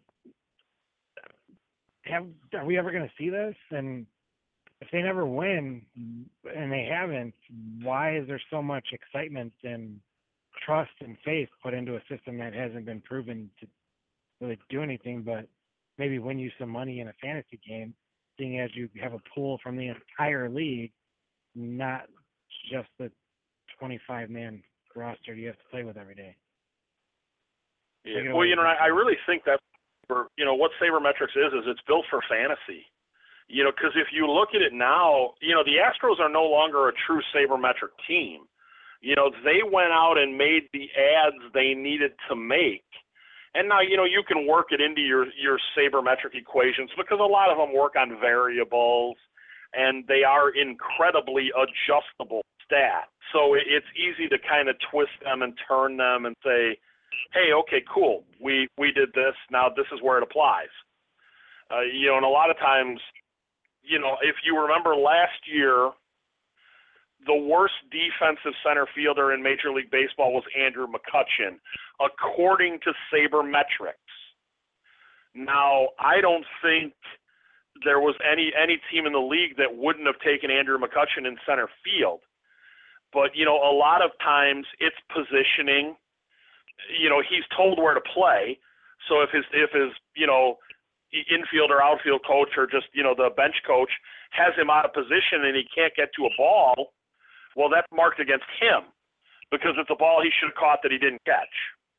[SPEAKER 3] have are we ever going to see this? And if they never win, and they haven't, why is there so much excitement and trust and faith put into a system that hasn't been proven to really do anything but maybe win you some money in a fantasy game, seeing as you have a pool from the entire league, not just the twenty-five man roster you have to play with every day?
[SPEAKER 2] Yeah. Well, you know, I, I really think that, for, you know, what Sabermetrics is, is it's built for fantasy. You know, because if you look at it now, you know, the Astros are no longer a true Sabermetric team. You know, they went out and made the ads they needed to make. And now, you know, you can work it into your, your Sabermetric equations because a lot of them work on variables and they are incredibly adjustable stats. So it's easy to kind of twist them and turn them and say, hey, okay, cool, we, we did this, now this is where it applies. Uh, you know, and a lot of times, you know, if you remember last year, the worst defensive center fielder in Major League Baseball was Andrew McCutchen, according to Sabermetrics. Now, I don't think there was any any team in the league that wouldn't have taken Andrew McCutchen in center field. But, you know, a lot of times it's positioning. You know, he's told where to play. So if his, if his, you know, infield or outfield coach or just, you know, the bench coach has him out of position and he can't get to a ball, well, that's marked against him because it's a ball he should have caught that he didn't catch.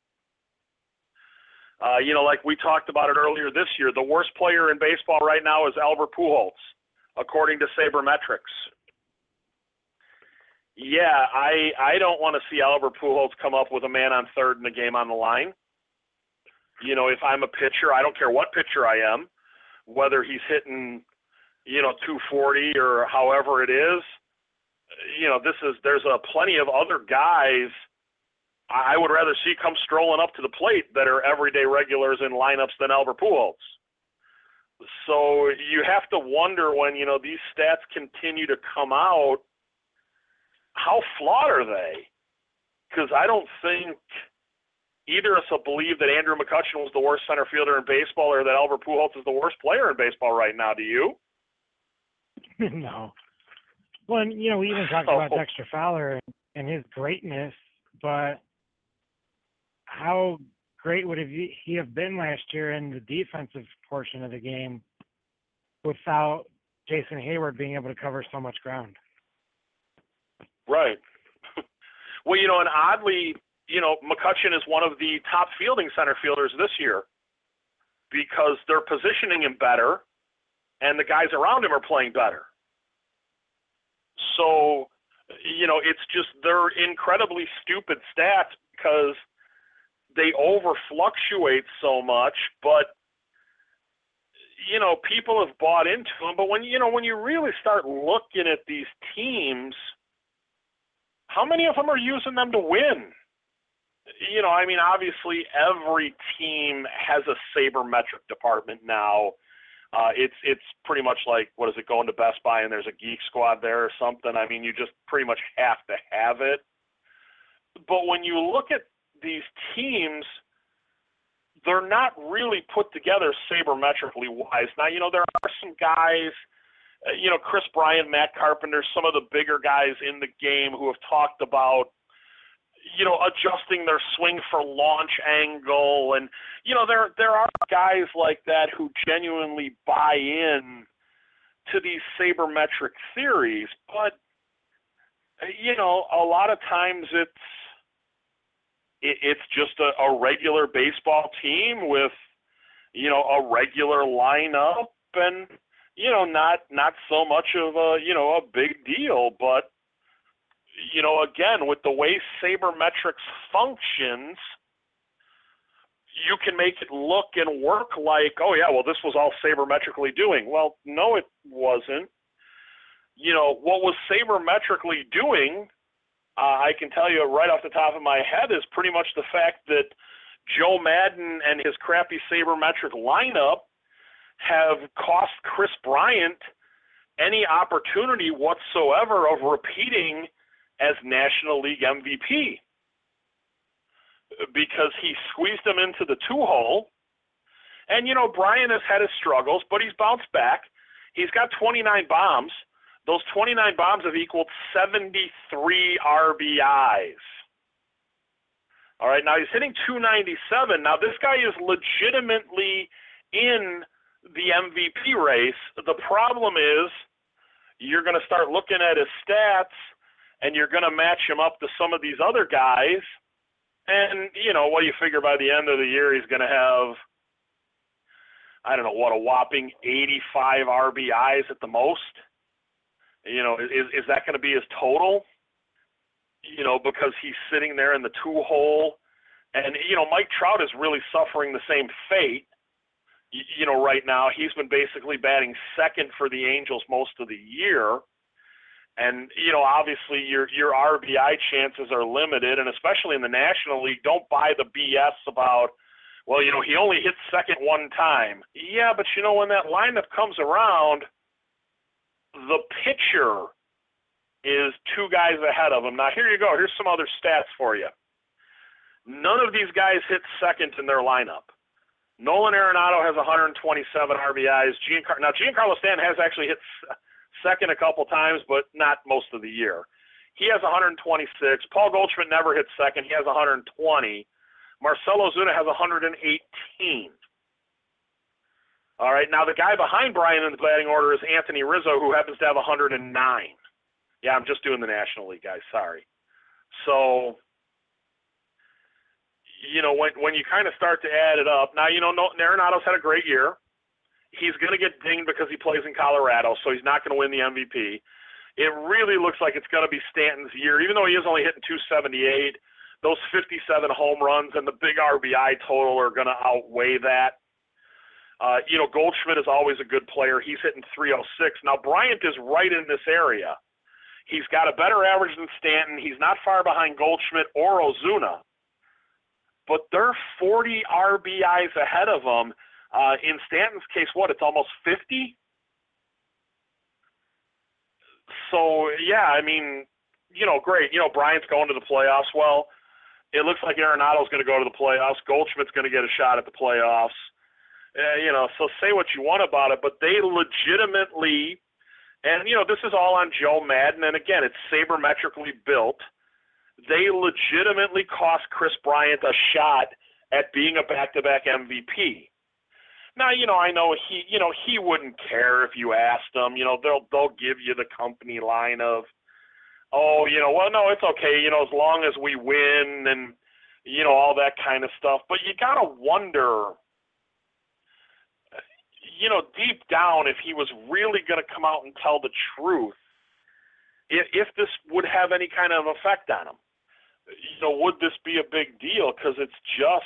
[SPEAKER 2] Uh, you know, like we talked about it earlier this year, the worst player in baseball right now is Albert Pujols, according to Sabermetrics. Yeah, I I don't want to see Albert Pujols come up with a man on third in the game on the line. You know, if I'm a pitcher, I don't care what pitcher I am, whether he's hitting, you know, two forty or however it is. You know, this is there's a plenty of other guys I would rather see come strolling up to the plate that are everyday regulars in lineups than Albert Pujols. So you have to wonder when, you know, these stats continue to come out, how flawed are they? Because I don't think either of us believe that Andrew McCutchen was the worst center fielder in baseball or that Albert Pujols is the worst player in baseball right now. Do you?
[SPEAKER 3] No. Well, and, you know, we even talked
[SPEAKER 2] oh.
[SPEAKER 3] about Dexter Fowler and, and his greatness, but how great would he have been last year in the defensive portion of the game without Jason Hayward being able to cover so much ground?
[SPEAKER 2] Right. Well, you know, and oddly, you know, McCutchen is one of the top fielding center fielders this year because they're positioning him better and the guys around him are playing better. So, you know, it's just they're incredibly stupid stats because they over-fluctuate so much, but, you know, people have bought into them. But when, you know, when you really start looking at these teams, how many of them are using them to win? You know, I mean, obviously every team has a Sabermetric department now. Uh, it's it's pretty much like, what is it, going to Best Buy and there's a Geek Squad there or something. I mean, you just pretty much have to have it. But when you look at these teams, they're not really put together sabermetrically wise. Now, you know, there are some guys, uh, you know, Chris Bryant, Matt Carpenter, some of the bigger guys in the game who have talked about, you know, adjusting their swing for launch angle. And, you know, there there are guys like that who genuinely buy in to these sabermetric theories. But, you know, a lot of times it's, it, it's just a, a regular baseball team with, you know, a regular lineup and, you know, not, not so much of a, you know, a big deal. But, you know, again, with the way sabermetrics functions, you can make it look and work like, oh, yeah, well, this was all sabermetrically doing. Well, no, it wasn't. You know, what was sabermetrically doing, uh, I can tell you right off the top of my head, is pretty much the fact that Joe Madden and his crappy sabermetric lineup have cost Chris Bryant any opportunity whatsoever of repeating as National League M V P. because he squeezed him into the two-hole. And, you know, Brian has had his struggles, but he's bounced back. He's got twenty-nine bombs. Those twenty-nine bombs have equaled seventy-three R B Is. All right, now he's hitting two ninety-seven. Now, this guy is legitimately in the M V P race. The problem is you're going to start looking at his stats, and you're going to match him up to some of these other guys. And, you know, well, you figure by the end of the year he's going to have, I don't know, what, a whopping eighty-five R B Is at the most? You know, is, is that going to be his total? You know, because he's sitting there in the two-hole. And, you know, Mike Trout is really suffering the same fate. You, you know, right now he's been basically batting second for the Angels most of the year. And, you know, obviously your your R B I chances are limited, and especially in the National League, don't buy the B S about, well, you know, he only hit second one time. Yeah, but, you know, when that lineup comes around, the pitcher is two guys ahead of him. Now, here you go. Here's some other stats for you. None of these guys hit second in their lineup. Nolan Arenado has one hundred twenty-seven R B Is. Giancar- now, Giancarlo Stanton has actually hit second a couple times, but not most of the year. He has one hundred twenty-six. Paul Goldschmidt never hit second. He has one hundred twenty. Marcelo Zuna has one hundred eighteen. All right, now the guy behind Brian in the batting order is Anthony Rizzo, who happens to have one hundred nine. Yeah, I'm just doing the National League, guys. Sorry. So, you know, when when you kind of start to add it up, now, you know, Arenado's had a great year. He's going to get dinged because he plays in Colorado, so he's not going to win the M V P. It really looks like it's going to be Stanton's year, even though he is only hitting two seventy-eight. Those fifty-seven home runs and the big R B I total are going to outweigh that. Uh, you know, Goldschmidt is always a good player. He's hitting three oh six. Now, Bryant is right in this area. He's got a better average than Stanton. He's not far behind Goldschmidt or Ozuna. But they're forty R B Is ahead of him. Uh, in Stanton's case, what, it's almost fifty? So, yeah, I mean, you know, great. You know, Bryant's going to the playoffs. Well, it looks like Arenado's going to go to the playoffs. Goldschmidt's going to get a shot at the playoffs. Uh, you know, so say what you want about it, but they legitimately, and, you know, this is all on Joe Madden, and again, it's sabermetrically built. They legitimately cost Chris Bryant a shot at being a back-to-back M V P. Now, you know, I know he, you know, he wouldn't care if you asked him. You know, they'll they'll give you the company line of, oh, you know, well, no, it's okay, you know, as long as we win and, you know, all that kind of stuff. But you got to wonder, you know, deep down, if he was really going to come out and tell the truth, if, if this would have any kind of effect on him. You know, would this be a big deal? Because it's just,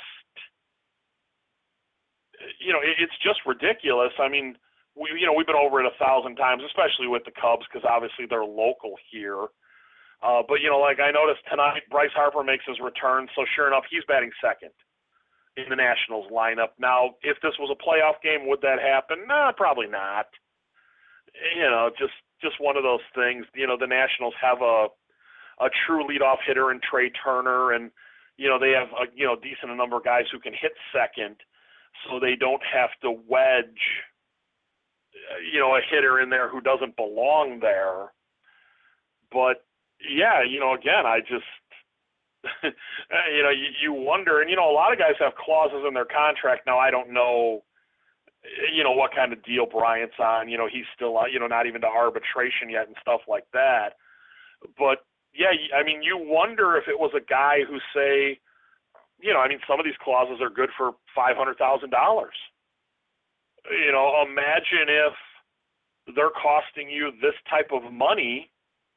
[SPEAKER 2] you know, it, it's just ridiculous. I mean, we, you know, we've been over it a thousand times, especially with the Cubs, because obviously they're local here. Uh, but, you know, like I noticed tonight, Bryce Harper makes his return, so sure enough, he's batting second in the Nationals lineup. Now, if this was a playoff game, would that happen? Nah, probably not. You know, just just one of those things. You know, the Nationals have a a true leadoff hitter in Trey Turner, and, you know, they have a, you know, decent number of guys who can hit second, so they don't have to wedge, you know, a hitter in there who doesn't belong there. But, yeah, you know, again, I just, you know, you, you wonder, and, you know, a lot of guys have clauses in their contract. Now, I don't know, you know, what kind of deal Bryant's on. You know, he's still, you know, not even to arbitration yet and stuff like that. But, yeah, I mean, you wonder if it was a guy who, say, you know, I mean, some of these clauses are good for five hundred thousand dollars. You know, imagine if they're costing you this type of money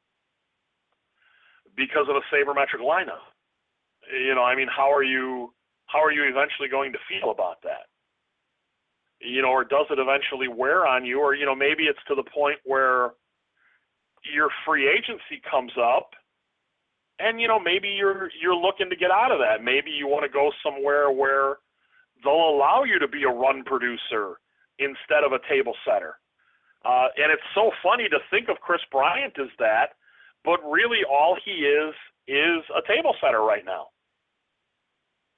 [SPEAKER 2] because of a sabermetric lineup. You know, I mean, how are you how are you eventually going to feel about that? You know, or does it eventually wear on you? Or, you know, maybe it's to the point where your free agency comes up and, you know, maybe you're you're looking to get out of that. Maybe you want to go somewhere where they'll allow you to be a run producer instead of a table setter. Uh, and it's so funny to think of Chris Bryant as that, but really all he is is a table setter right now.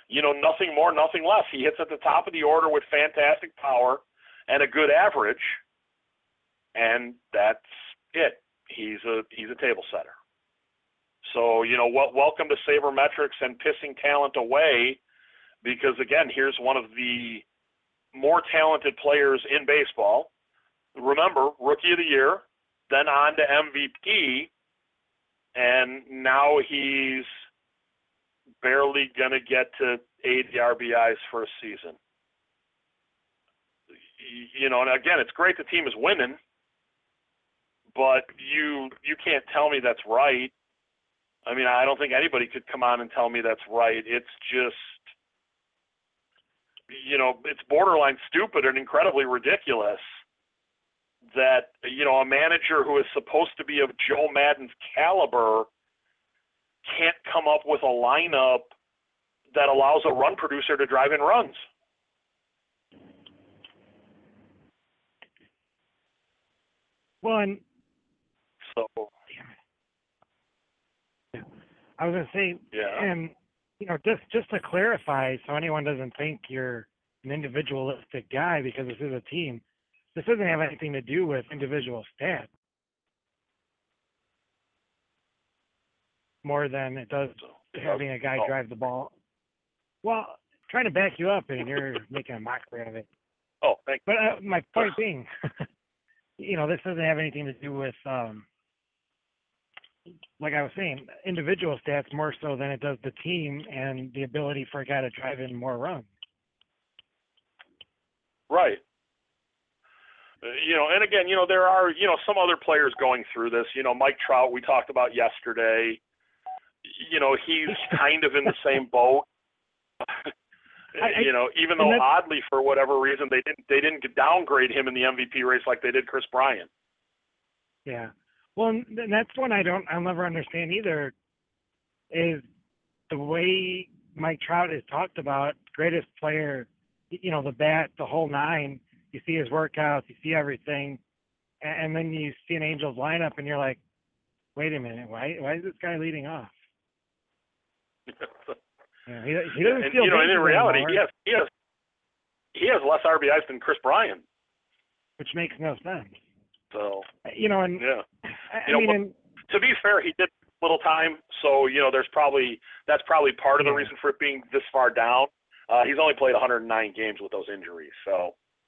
[SPEAKER 2] You know, nothing more, nothing less. He hits at the top of the order with fantastic power and a good average, and that's it. He's a he's a table setter. So, you know, what? Welcome to sabermetrics and pissing talent away, because again, here's one of the more talented players in baseball. Remember, Rookie of the Year, then on to M V P, and now he's barely going to get to eighty R B Is for a season. You know, and again, it's great the team is winning, but you you can't tell me that's right. I mean, I don't think anybody could come on and tell me that's right. It's just, you know, it's borderline stupid and incredibly ridiculous that, you know, a manager who is supposed to be of Joe Maddon's caliber can't come up with a lineup that allows a run producer to drive in runs.
[SPEAKER 3] Well, and
[SPEAKER 2] So,
[SPEAKER 3] I was going to say,
[SPEAKER 2] yeah.
[SPEAKER 3] and, you know, just, just to clarify so anyone doesn't think you're an individualistic guy because this is a team, this doesn't have anything to do with individual stats more than it does having a guy
[SPEAKER 2] oh.
[SPEAKER 3] drive the ball. Well, trying to back you up and you're making a mockery of it.
[SPEAKER 2] Oh, thank you.
[SPEAKER 3] But uh, my point being, you know, this doesn't have anything to do with, um, like I was saying, individual stats more so than it does the team and the ability for a guy to drive in more runs.
[SPEAKER 2] Right. Uh, you know, and again, you know, there are, you know, some other players going through this. You know, Mike Trout, we talked about yesterday. You know, he's kind of in the same boat.
[SPEAKER 3] I,
[SPEAKER 2] you know, even though
[SPEAKER 3] that's,
[SPEAKER 2] oddly, for whatever reason, they didn't they didn't downgrade him in the M V P race like they did Chris Bryant.
[SPEAKER 3] Yeah. Well, and that's one I don't, I'll never understand either, is the way Mike Trout is talked about, greatest player, you know, the bat, the whole nine. You see his workouts, you see everything, and, and then you see an Angels lineup, and you're like, wait a minute, why why is this guy leading off? Yeah, he, he doesn't
[SPEAKER 2] and,
[SPEAKER 3] feel
[SPEAKER 2] you know, and in reality,
[SPEAKER 3] anymore,
[SPEAKER 2] he has he has he has less R B Is than Chris Bryant.
[SPEAKER 3] which makes no sense.
[SPEAKER 2] So
[SPEAKER 3] You know, and
[SPEAKER 2] yeah,
[SPEAKER 3] I,
[SPEAKER 2] you know,
[SPEAKER 3] I mean,
[SPEAKER 2] but,
[SPEAKER 3] and,
[SPEAKER 2] to be fair, he did little time, so you know, there's probably that's probably part of the
[SPEAKER 3] Yeah.
[SPEAKER 2] reason for it being this far down. Uh, he's only played one hundred nine games with those injuries, so.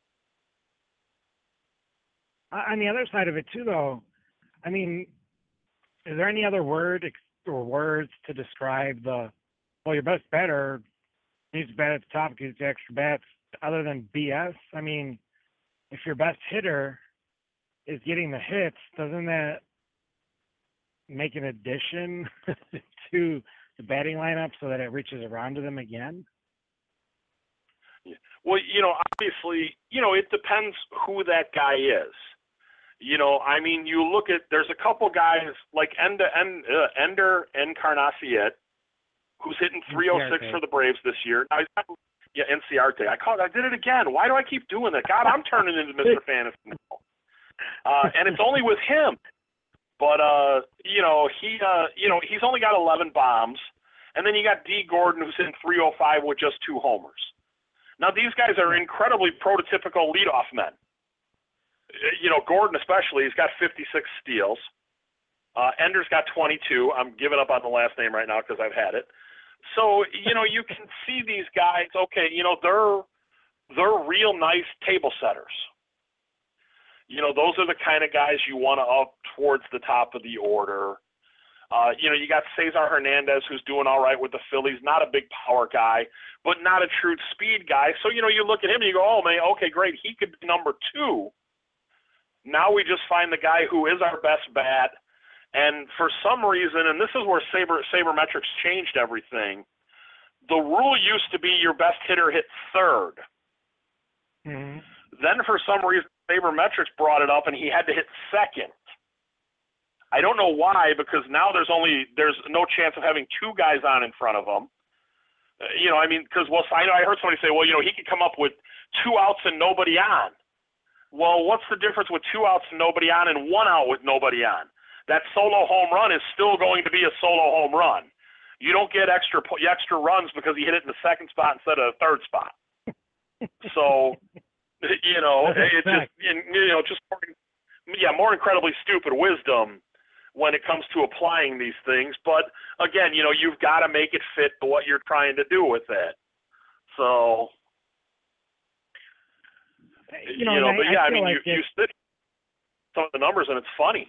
[SPEAKER 3] on the other side of it too, though, I mean, is there any other word ex- or words to describe the, well, your best batter needs to bat at the top, gives you extra bats, other than B S? I mean, if your best hitter is getting the hits, doesn't that make an addition to the batting lineup so that it reaches around to them again?
[SPEAKER 2] Well, you know, obviously, you know, it depends who that guy is. You know, I mean, you look at, there's a couple guys like Ender, uh, Ender Encarnacion, who's hitting three oh six for the Braves this year. Now, he's not, yeah, Enciarte. I called, I did it again. Why do I keep doing that? God, I'm turning into Mister Fantasy now. Uh, and it's only with him. But, uh, you know, he, uh, you know, he's only got eleven bombs. And then you got D. Gordon, who's hitting three oh five with just two homers. Now, these guys are incredibly prototypical leadoff men. You know, Gordon especially, he's got fifty-six steals. Uh, Ender's got twenty-two. I'm giving up on the last name right now because I've had it. So, you know, you can see these guys, okay, you know, they're they're real nice table setters. You know, those are the kind of guys you want to up towards the top of the order. Uh, you know, you got Cesar Hernandez, who's doing all right with the Phillies. Not a big power guy, but not a true speed guy. So, you know, you look at him and you go, oh, man, okay, great. He could be number two. Now we just find the guy who is our best bat. And for some reason, and this is where Saber, Sabermetrics changed everything, the rule used to be your best hitter hit third.
[SPEAKER 3] Mm-hmm.
[SPEAKER 2] Then for some reason, Sabermetrics brought it up and he had to hit second. I don't know why, because now there's only there's no chance of having two guys on in front of him. Uh, you know, I mean, because well, I, I heard somebody say, well, you know, he could come up with two outs and nobody on. Well, what's the difference with two outs and nobody on and one out with nobody on? That solo home run is still going to be a solo home run. You don't get extra extra runs because he hit it in the second spot instead of the third spot. So, you know, it's just, you know, just more, yeah, more incredibly stupid wisdom when it comes to applying these things. But again, you know, you've got to make it fit to what you're trying to do with it. So,
[SPEAKER 3] you know,
[SPEAKER 2] you know
[SPEAKER 3] I,
[SPEAKER 2] but yeah,
[SPEAKER 3] I,
[SPEAKER 2] I mean,
[SPEAKER 3] like
[SPEAKER 2] you, you sit some of the numbers and it's funny.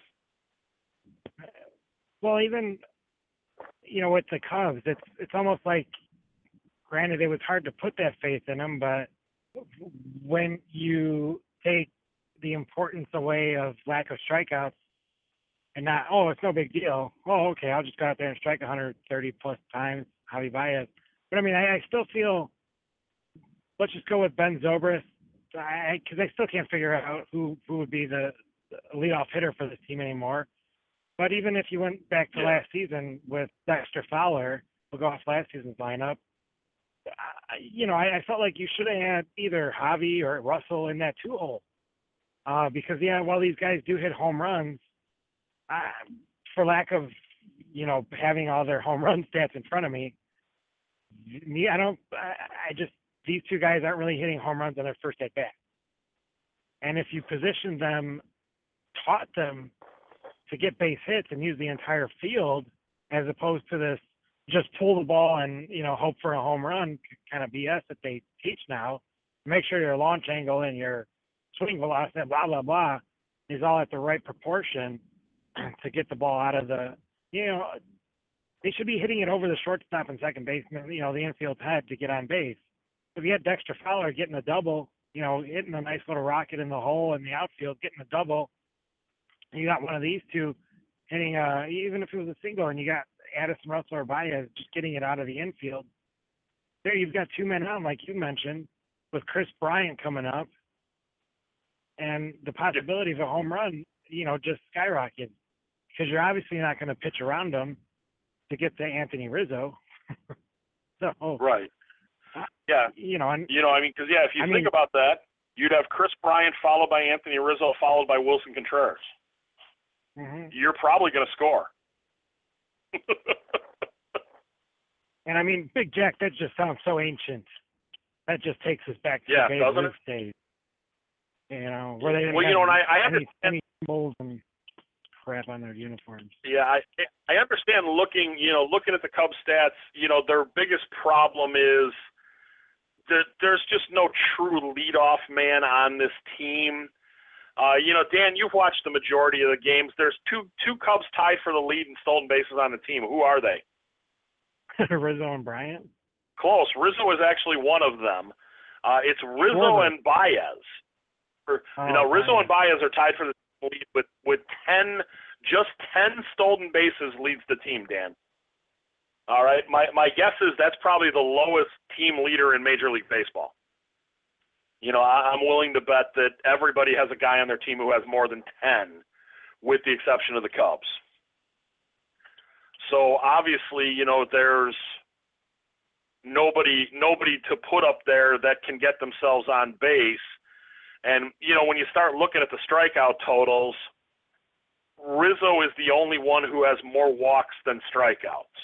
[SPEAKER 3] Well, even, you know, with the Cubs, it's it's almost like, granted, it was hard to put that faith in them, but when you take the importance away of lack of strikeouts and not, oh, it's no big deal. Oh, okay, I'll just go out there and strike one hundred thirty plus times, Javi Baez. But I mean, I, I still feel, let's just go with Ben Zobrist, because I, I still can't figure out who, who would be the, the leadoff hitter for this team anymore. But even if you went back to
[SPEAKER 2] yeah.
[SPEAKER 3] last season with Dexter Fowler, we'll go off last season's lineup, I, you know, I, I felt like you should have had either Javi or Russell in that two-hole. Uh, because, yeah, while these guys do hit home runs, uh, for lack of, you know, having all their home run stats in front of me, me, I don't, I, I just, these two guys aren't really hitting home runs on their first at bat. And if you position them, taught them to get base hits and use the entire field, as opposed to this just pull the ball and, you know, hope for a home run kind of B S that they teach now, make sure your launch angle and your swing velocity, blah, blah, blah, is all at the right proportion to get the ball out of the, you know, they should be hitting it over the shortstop and second baseman, you know, the infield head to get on base. If you had Dexter Fowler getting a double, you know, hitting a nice little rocket in the hole in the outfield, getting a double, and you got one of these two hitting, uh, even if it was a single, and you got Addison Russell or Baez just getting it out of the infield, there you've got two men on, like you mentioned, with Chris Bryant coming up, and the possibility of a home run, you know, just skyrocketed, because you're obviously not going to pitch around him to get to Anthony Rizzo. So
[SPEAKER 2] right, yeah,
[SPEAKER 3] you know, and
[SPEAKER 2] you know, I mean, because yeah, if you
[SPEAKER 3] I
[SPEAKER 2] think
[SPEAKER 3] mean,
[SPEAKER 2] about that, you'd have Chris Bryant followed by Anthony Rizzo, followed by Wilson Contreras.
[SPEAKER 3] mm-hmm.
[SPEAKER 2] You're probably going to score.
[SPEAKER 3] And I mean, Big Jack, that just sounds so ancient. That just takes us back to
[SPEAKER 2] yeah,
[SPEAKER 3] the Babe
[SPEAKER 2] doesn't
[SPEAKER 3] Ruth
[SPEAKER 2] it?
[SPEAKER 3] days. You know, where they didn't
[SPEAKER 2] well, you
[SPEAKER 3] have
[SPEAKER 2] know, and I, I
[SPEAKER 3] any,
[SPEAKER 2] understand.
[SPEAKER 3] any symbols and crap on their uniforms.
[SPEAKER 2] Yeah, I I understand looking, you know, looking at the Cubs stats, you know, their biggest problem is that there's just no true leadoff man on this team. Uh, you know, Dan, you've watched the majority of the games. There's two two Cubs tied for the lead in stolen bases on the team. Who are they?
[SPEAKER 3] Rizzo and Bryant?
[SPEAKER 2] Close. Rizzo is actually one of them. Uh, it's Rizzo
[SPEAKER 3] Schwarber.
[SPEAKER 2] and Baez. Or,
[SPEAKER 3] Oh,
[SPEAKER 2] you know, Rizzo
[SPEAKER 3] Baez.
[SPEAKER 2] and Baez are tied for the lead with, with ten, just ten stolen bases leads the team, Dan. All right? My, my guess is that's probably the lowest team leader in Major League Baseball. You know, I, I'm willing to bet that everybody has a guy on their team who has more than ten, with the exception of the Cubs. So obviously, you know, there's nobody nobody to put up there that can get themselves on base. And, you know, when you start looking at the strikeout totals, Rizzo is the only one who has more walks than strikeouts.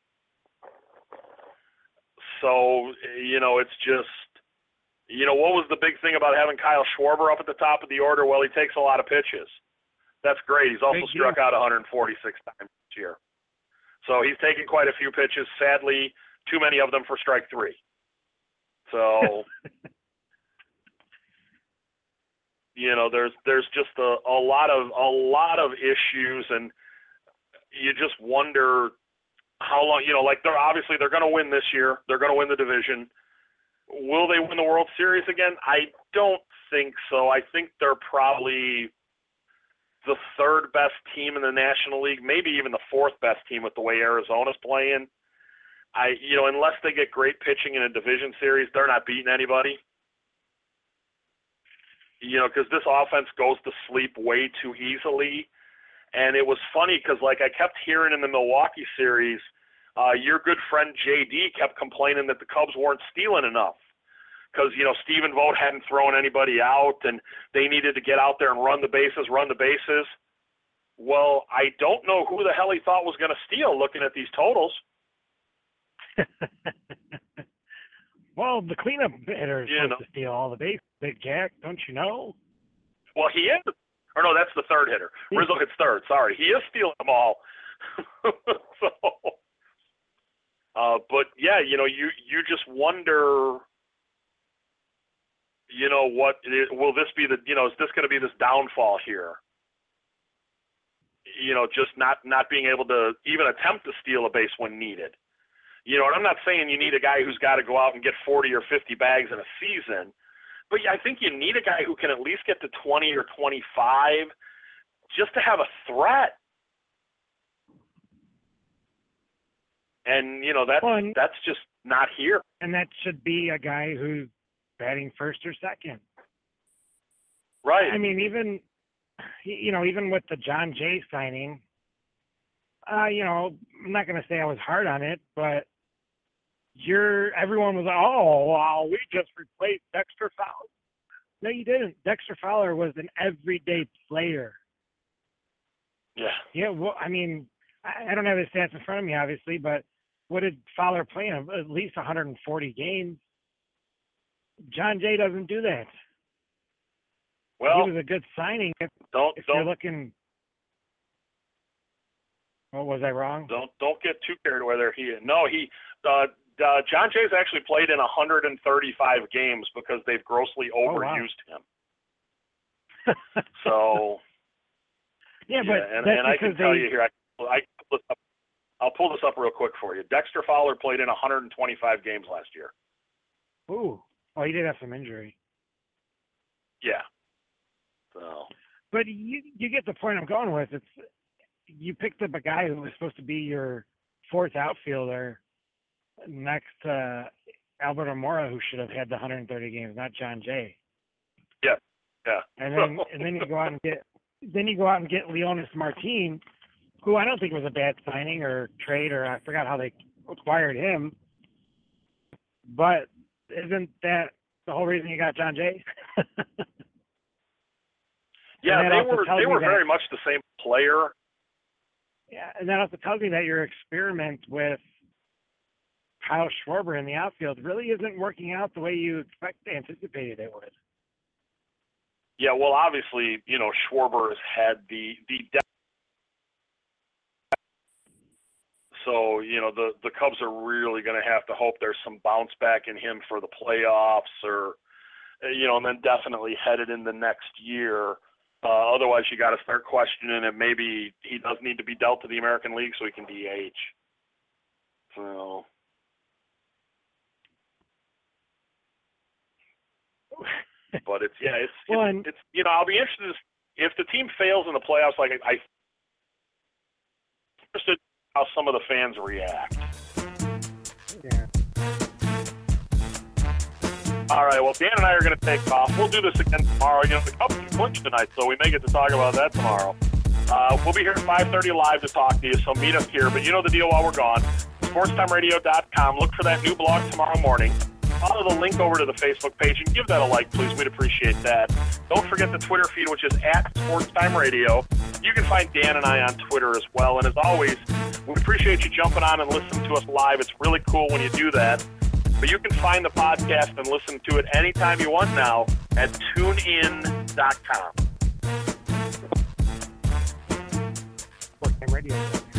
[SPEAKER 2] So, you know, it's just, you know, what was the big thing about having Kyle Schwarber up at the top of the order? Well, he takes a lot of pitches. That's great. He's also
[SPEAKER 3] Big
[SPEAKER 2] struck
[SPEAKER 3] deal.
[SPEAKER 2] out one hundred forty-six times this year. So he's taken quite a few pitches. Sadly, too many of them for strike three. So, you know, there's there's just a, a lot of a lot of issues, and you just wonder how long. You know, like they're obviously they're going to win this year. They're going to win the division. Will they win the World Series again? I don't think so. I think they're probably the third best team in the National League, maybe even the fourth best team with the way Arizona's playing. I, you know, unless they get great pitching in a division series, they're not beating anybody. You know, because this offense goes to sleep way too easily. And it was funny because, like, I kept hearing in the Milwaukee series, uh, your good friend J D kept complaining that the Cubs weren't stealing enough because, you know, Stephen Vogt hadn't thrown anybody out and they needed to get out there and run the bases, run the bases. Well, I don't know who the hell he thought was going to steal looking at these totals.
[SPEAKER 3] Well, the cleanup hitter is
[SPEAKER 2] You
[SPEAKER 3] supposed
[SPEAKER 2] know.
[SPEAKER 3] to steal all the base, Big Jack. Don't you know?
[SPEAKER 2] Well, he is. Or no, that's the third hitter. Rizzo hits third. Sorry, he is stealing them all. so, uh, but yeah, you know, you you just wonder, you know, what will this be the, you know, is this going to be this downfall here? You know, just not not being able to even attempt to steal a base when needed. You know, and I'm not saying you need a guy who's got to go out and get forty or fifty bags in a season, but I think you need a guy who can at least get to twenty or twenty-five just to have a threat. And, you know, that's,
[SPEAKER 3] Well, and-
[SPEAKER 2] that's just not here.
[SPEAKER 3] And that should be a guy who's batting first or second.
[SPEAKER 2] Right.
[SPEAKER 3] I mean, even, you know, even with the John Jay signing, uh, you know, I'm not going to say I was hard on it, but you're, everyone was like, oh, well, we just replaced Dexter Fowler. No, you didn't. Dexter Fowler was an everyday player.
[SPEAKER 2] Yeah.
[SPEAKER 3] Yeah, well, I mean, I, I don't have his stats in front of me, obviously, but what did Fowler play in? At least one hundred forty games. John Jay doesn't do that.
[SPEAKER 2] Well,
[SPEAKER 3] He was a good signing if,
[SPEAKER 2] don't
[SPEAKER 3] if you're
[SPEAKER 2] don't
[SPEAKER 3] looking. What was I wrong?
[SPEAKER 2] don't don't get too carried away there. He no he uh, uh, John Jay's actually played in one hundred thirty-five games because they've grossly
[SPEAKER 3] Oh, wow.
[SPEAKER 2] overused him. So
[SPEAKER 3] yeah, but
[SPEAKER 2] yeah, and,
[SPEAKER 3] that's
[SPEAKER 2] and I can
[SPEAKER 3] because
[SPEAKER 2] tell
[SPEAKER 3] they,
[SPEAKER 2] you here, I, I pull this up, I'll pull this up real quick for you. Dexter Fowler played in one hundred twenty-five games last year.
[SPEAKER 3] Ooh, oh, he did have some injury.
[SPEAKER 2] Yeah. So.
[SPEAKER 3] But you you get the point I'm going with. It's you picked up a guy who was supposed to be your fourth outfielder next to Alberto Mora, who should have had the one hundred thirty games, not John Jay.
[SPEAKER 2] Yeah. Yeah.
[SPEAKER 3] And then and then you go out and get then you go out and get Leonis Martin, who I don't think was a bad signing or trade, or I forgot how they acquired him. But isn't that the whole reason you got John Jay?
[SPEAKER 2] Yeah,
[SPEAKER 3] And that
[SPEAKER 2] they
[SPEAKER 3] also
[SPEAKER 2] were
[SPEAKER 3] tells
[SPEAKER 2] they
[SPEAKER 3] me
[SPEAKER 2] were
[SPEAKER 3] that-
[SPEAKER 2] very much the same player.
[SPEAKER 3] Yeah, and that also tells me that your experiment with Kyle Schwarber in the outfield really isn't working out the way you expect anticipated it would.
[SPEAKER 2] Yeah, well, obviously, you know, Schwarber has had the the depth. So, you know, the the Cubs are really going to have to hope there's some bounce back in him for the playoffs, or, you know, and then definitely headed in the next year. Uh, otherwise, you got to start questioning if maybe he does need to be dealt to the American League so he can D H. So. But it's yeah, it's
[SPEAKER 3] Well,
[SPEAKER 2] it's,
[SPEAKER 3] and-
[SPEAKER 2] it's you know I'll be interested to, if the team fails in the playoffs. Like I, I interested how some of the fans react.
[SPEAKER 3] Yeah.
[SPEAKER 2] All right, well, Dan and I are going to take off. We'll do this again tomorrow. You know, the Cubs clinched tonight, so we may get to talk about that tomorrow. Uh, we'll be here at five thirty live to talk to you, so meet us here. But you know the deal while we're gone. sports time radio dot com. Look for that new blog tomorrow morning. Follow the link over to the Facebook page and give that a like, please. We'd appreciate that. Don't forget the Twitter feed, which is at SportsTime Radio. You can find Dan and I on Twitter as well. And as always, we appreciate you jumping on and listening to us live. It's really cool when you do that. But you can find the podcast and listen to it anytime you want now at tune in dot com.
[SPEAKER 3] SportsTime Radio.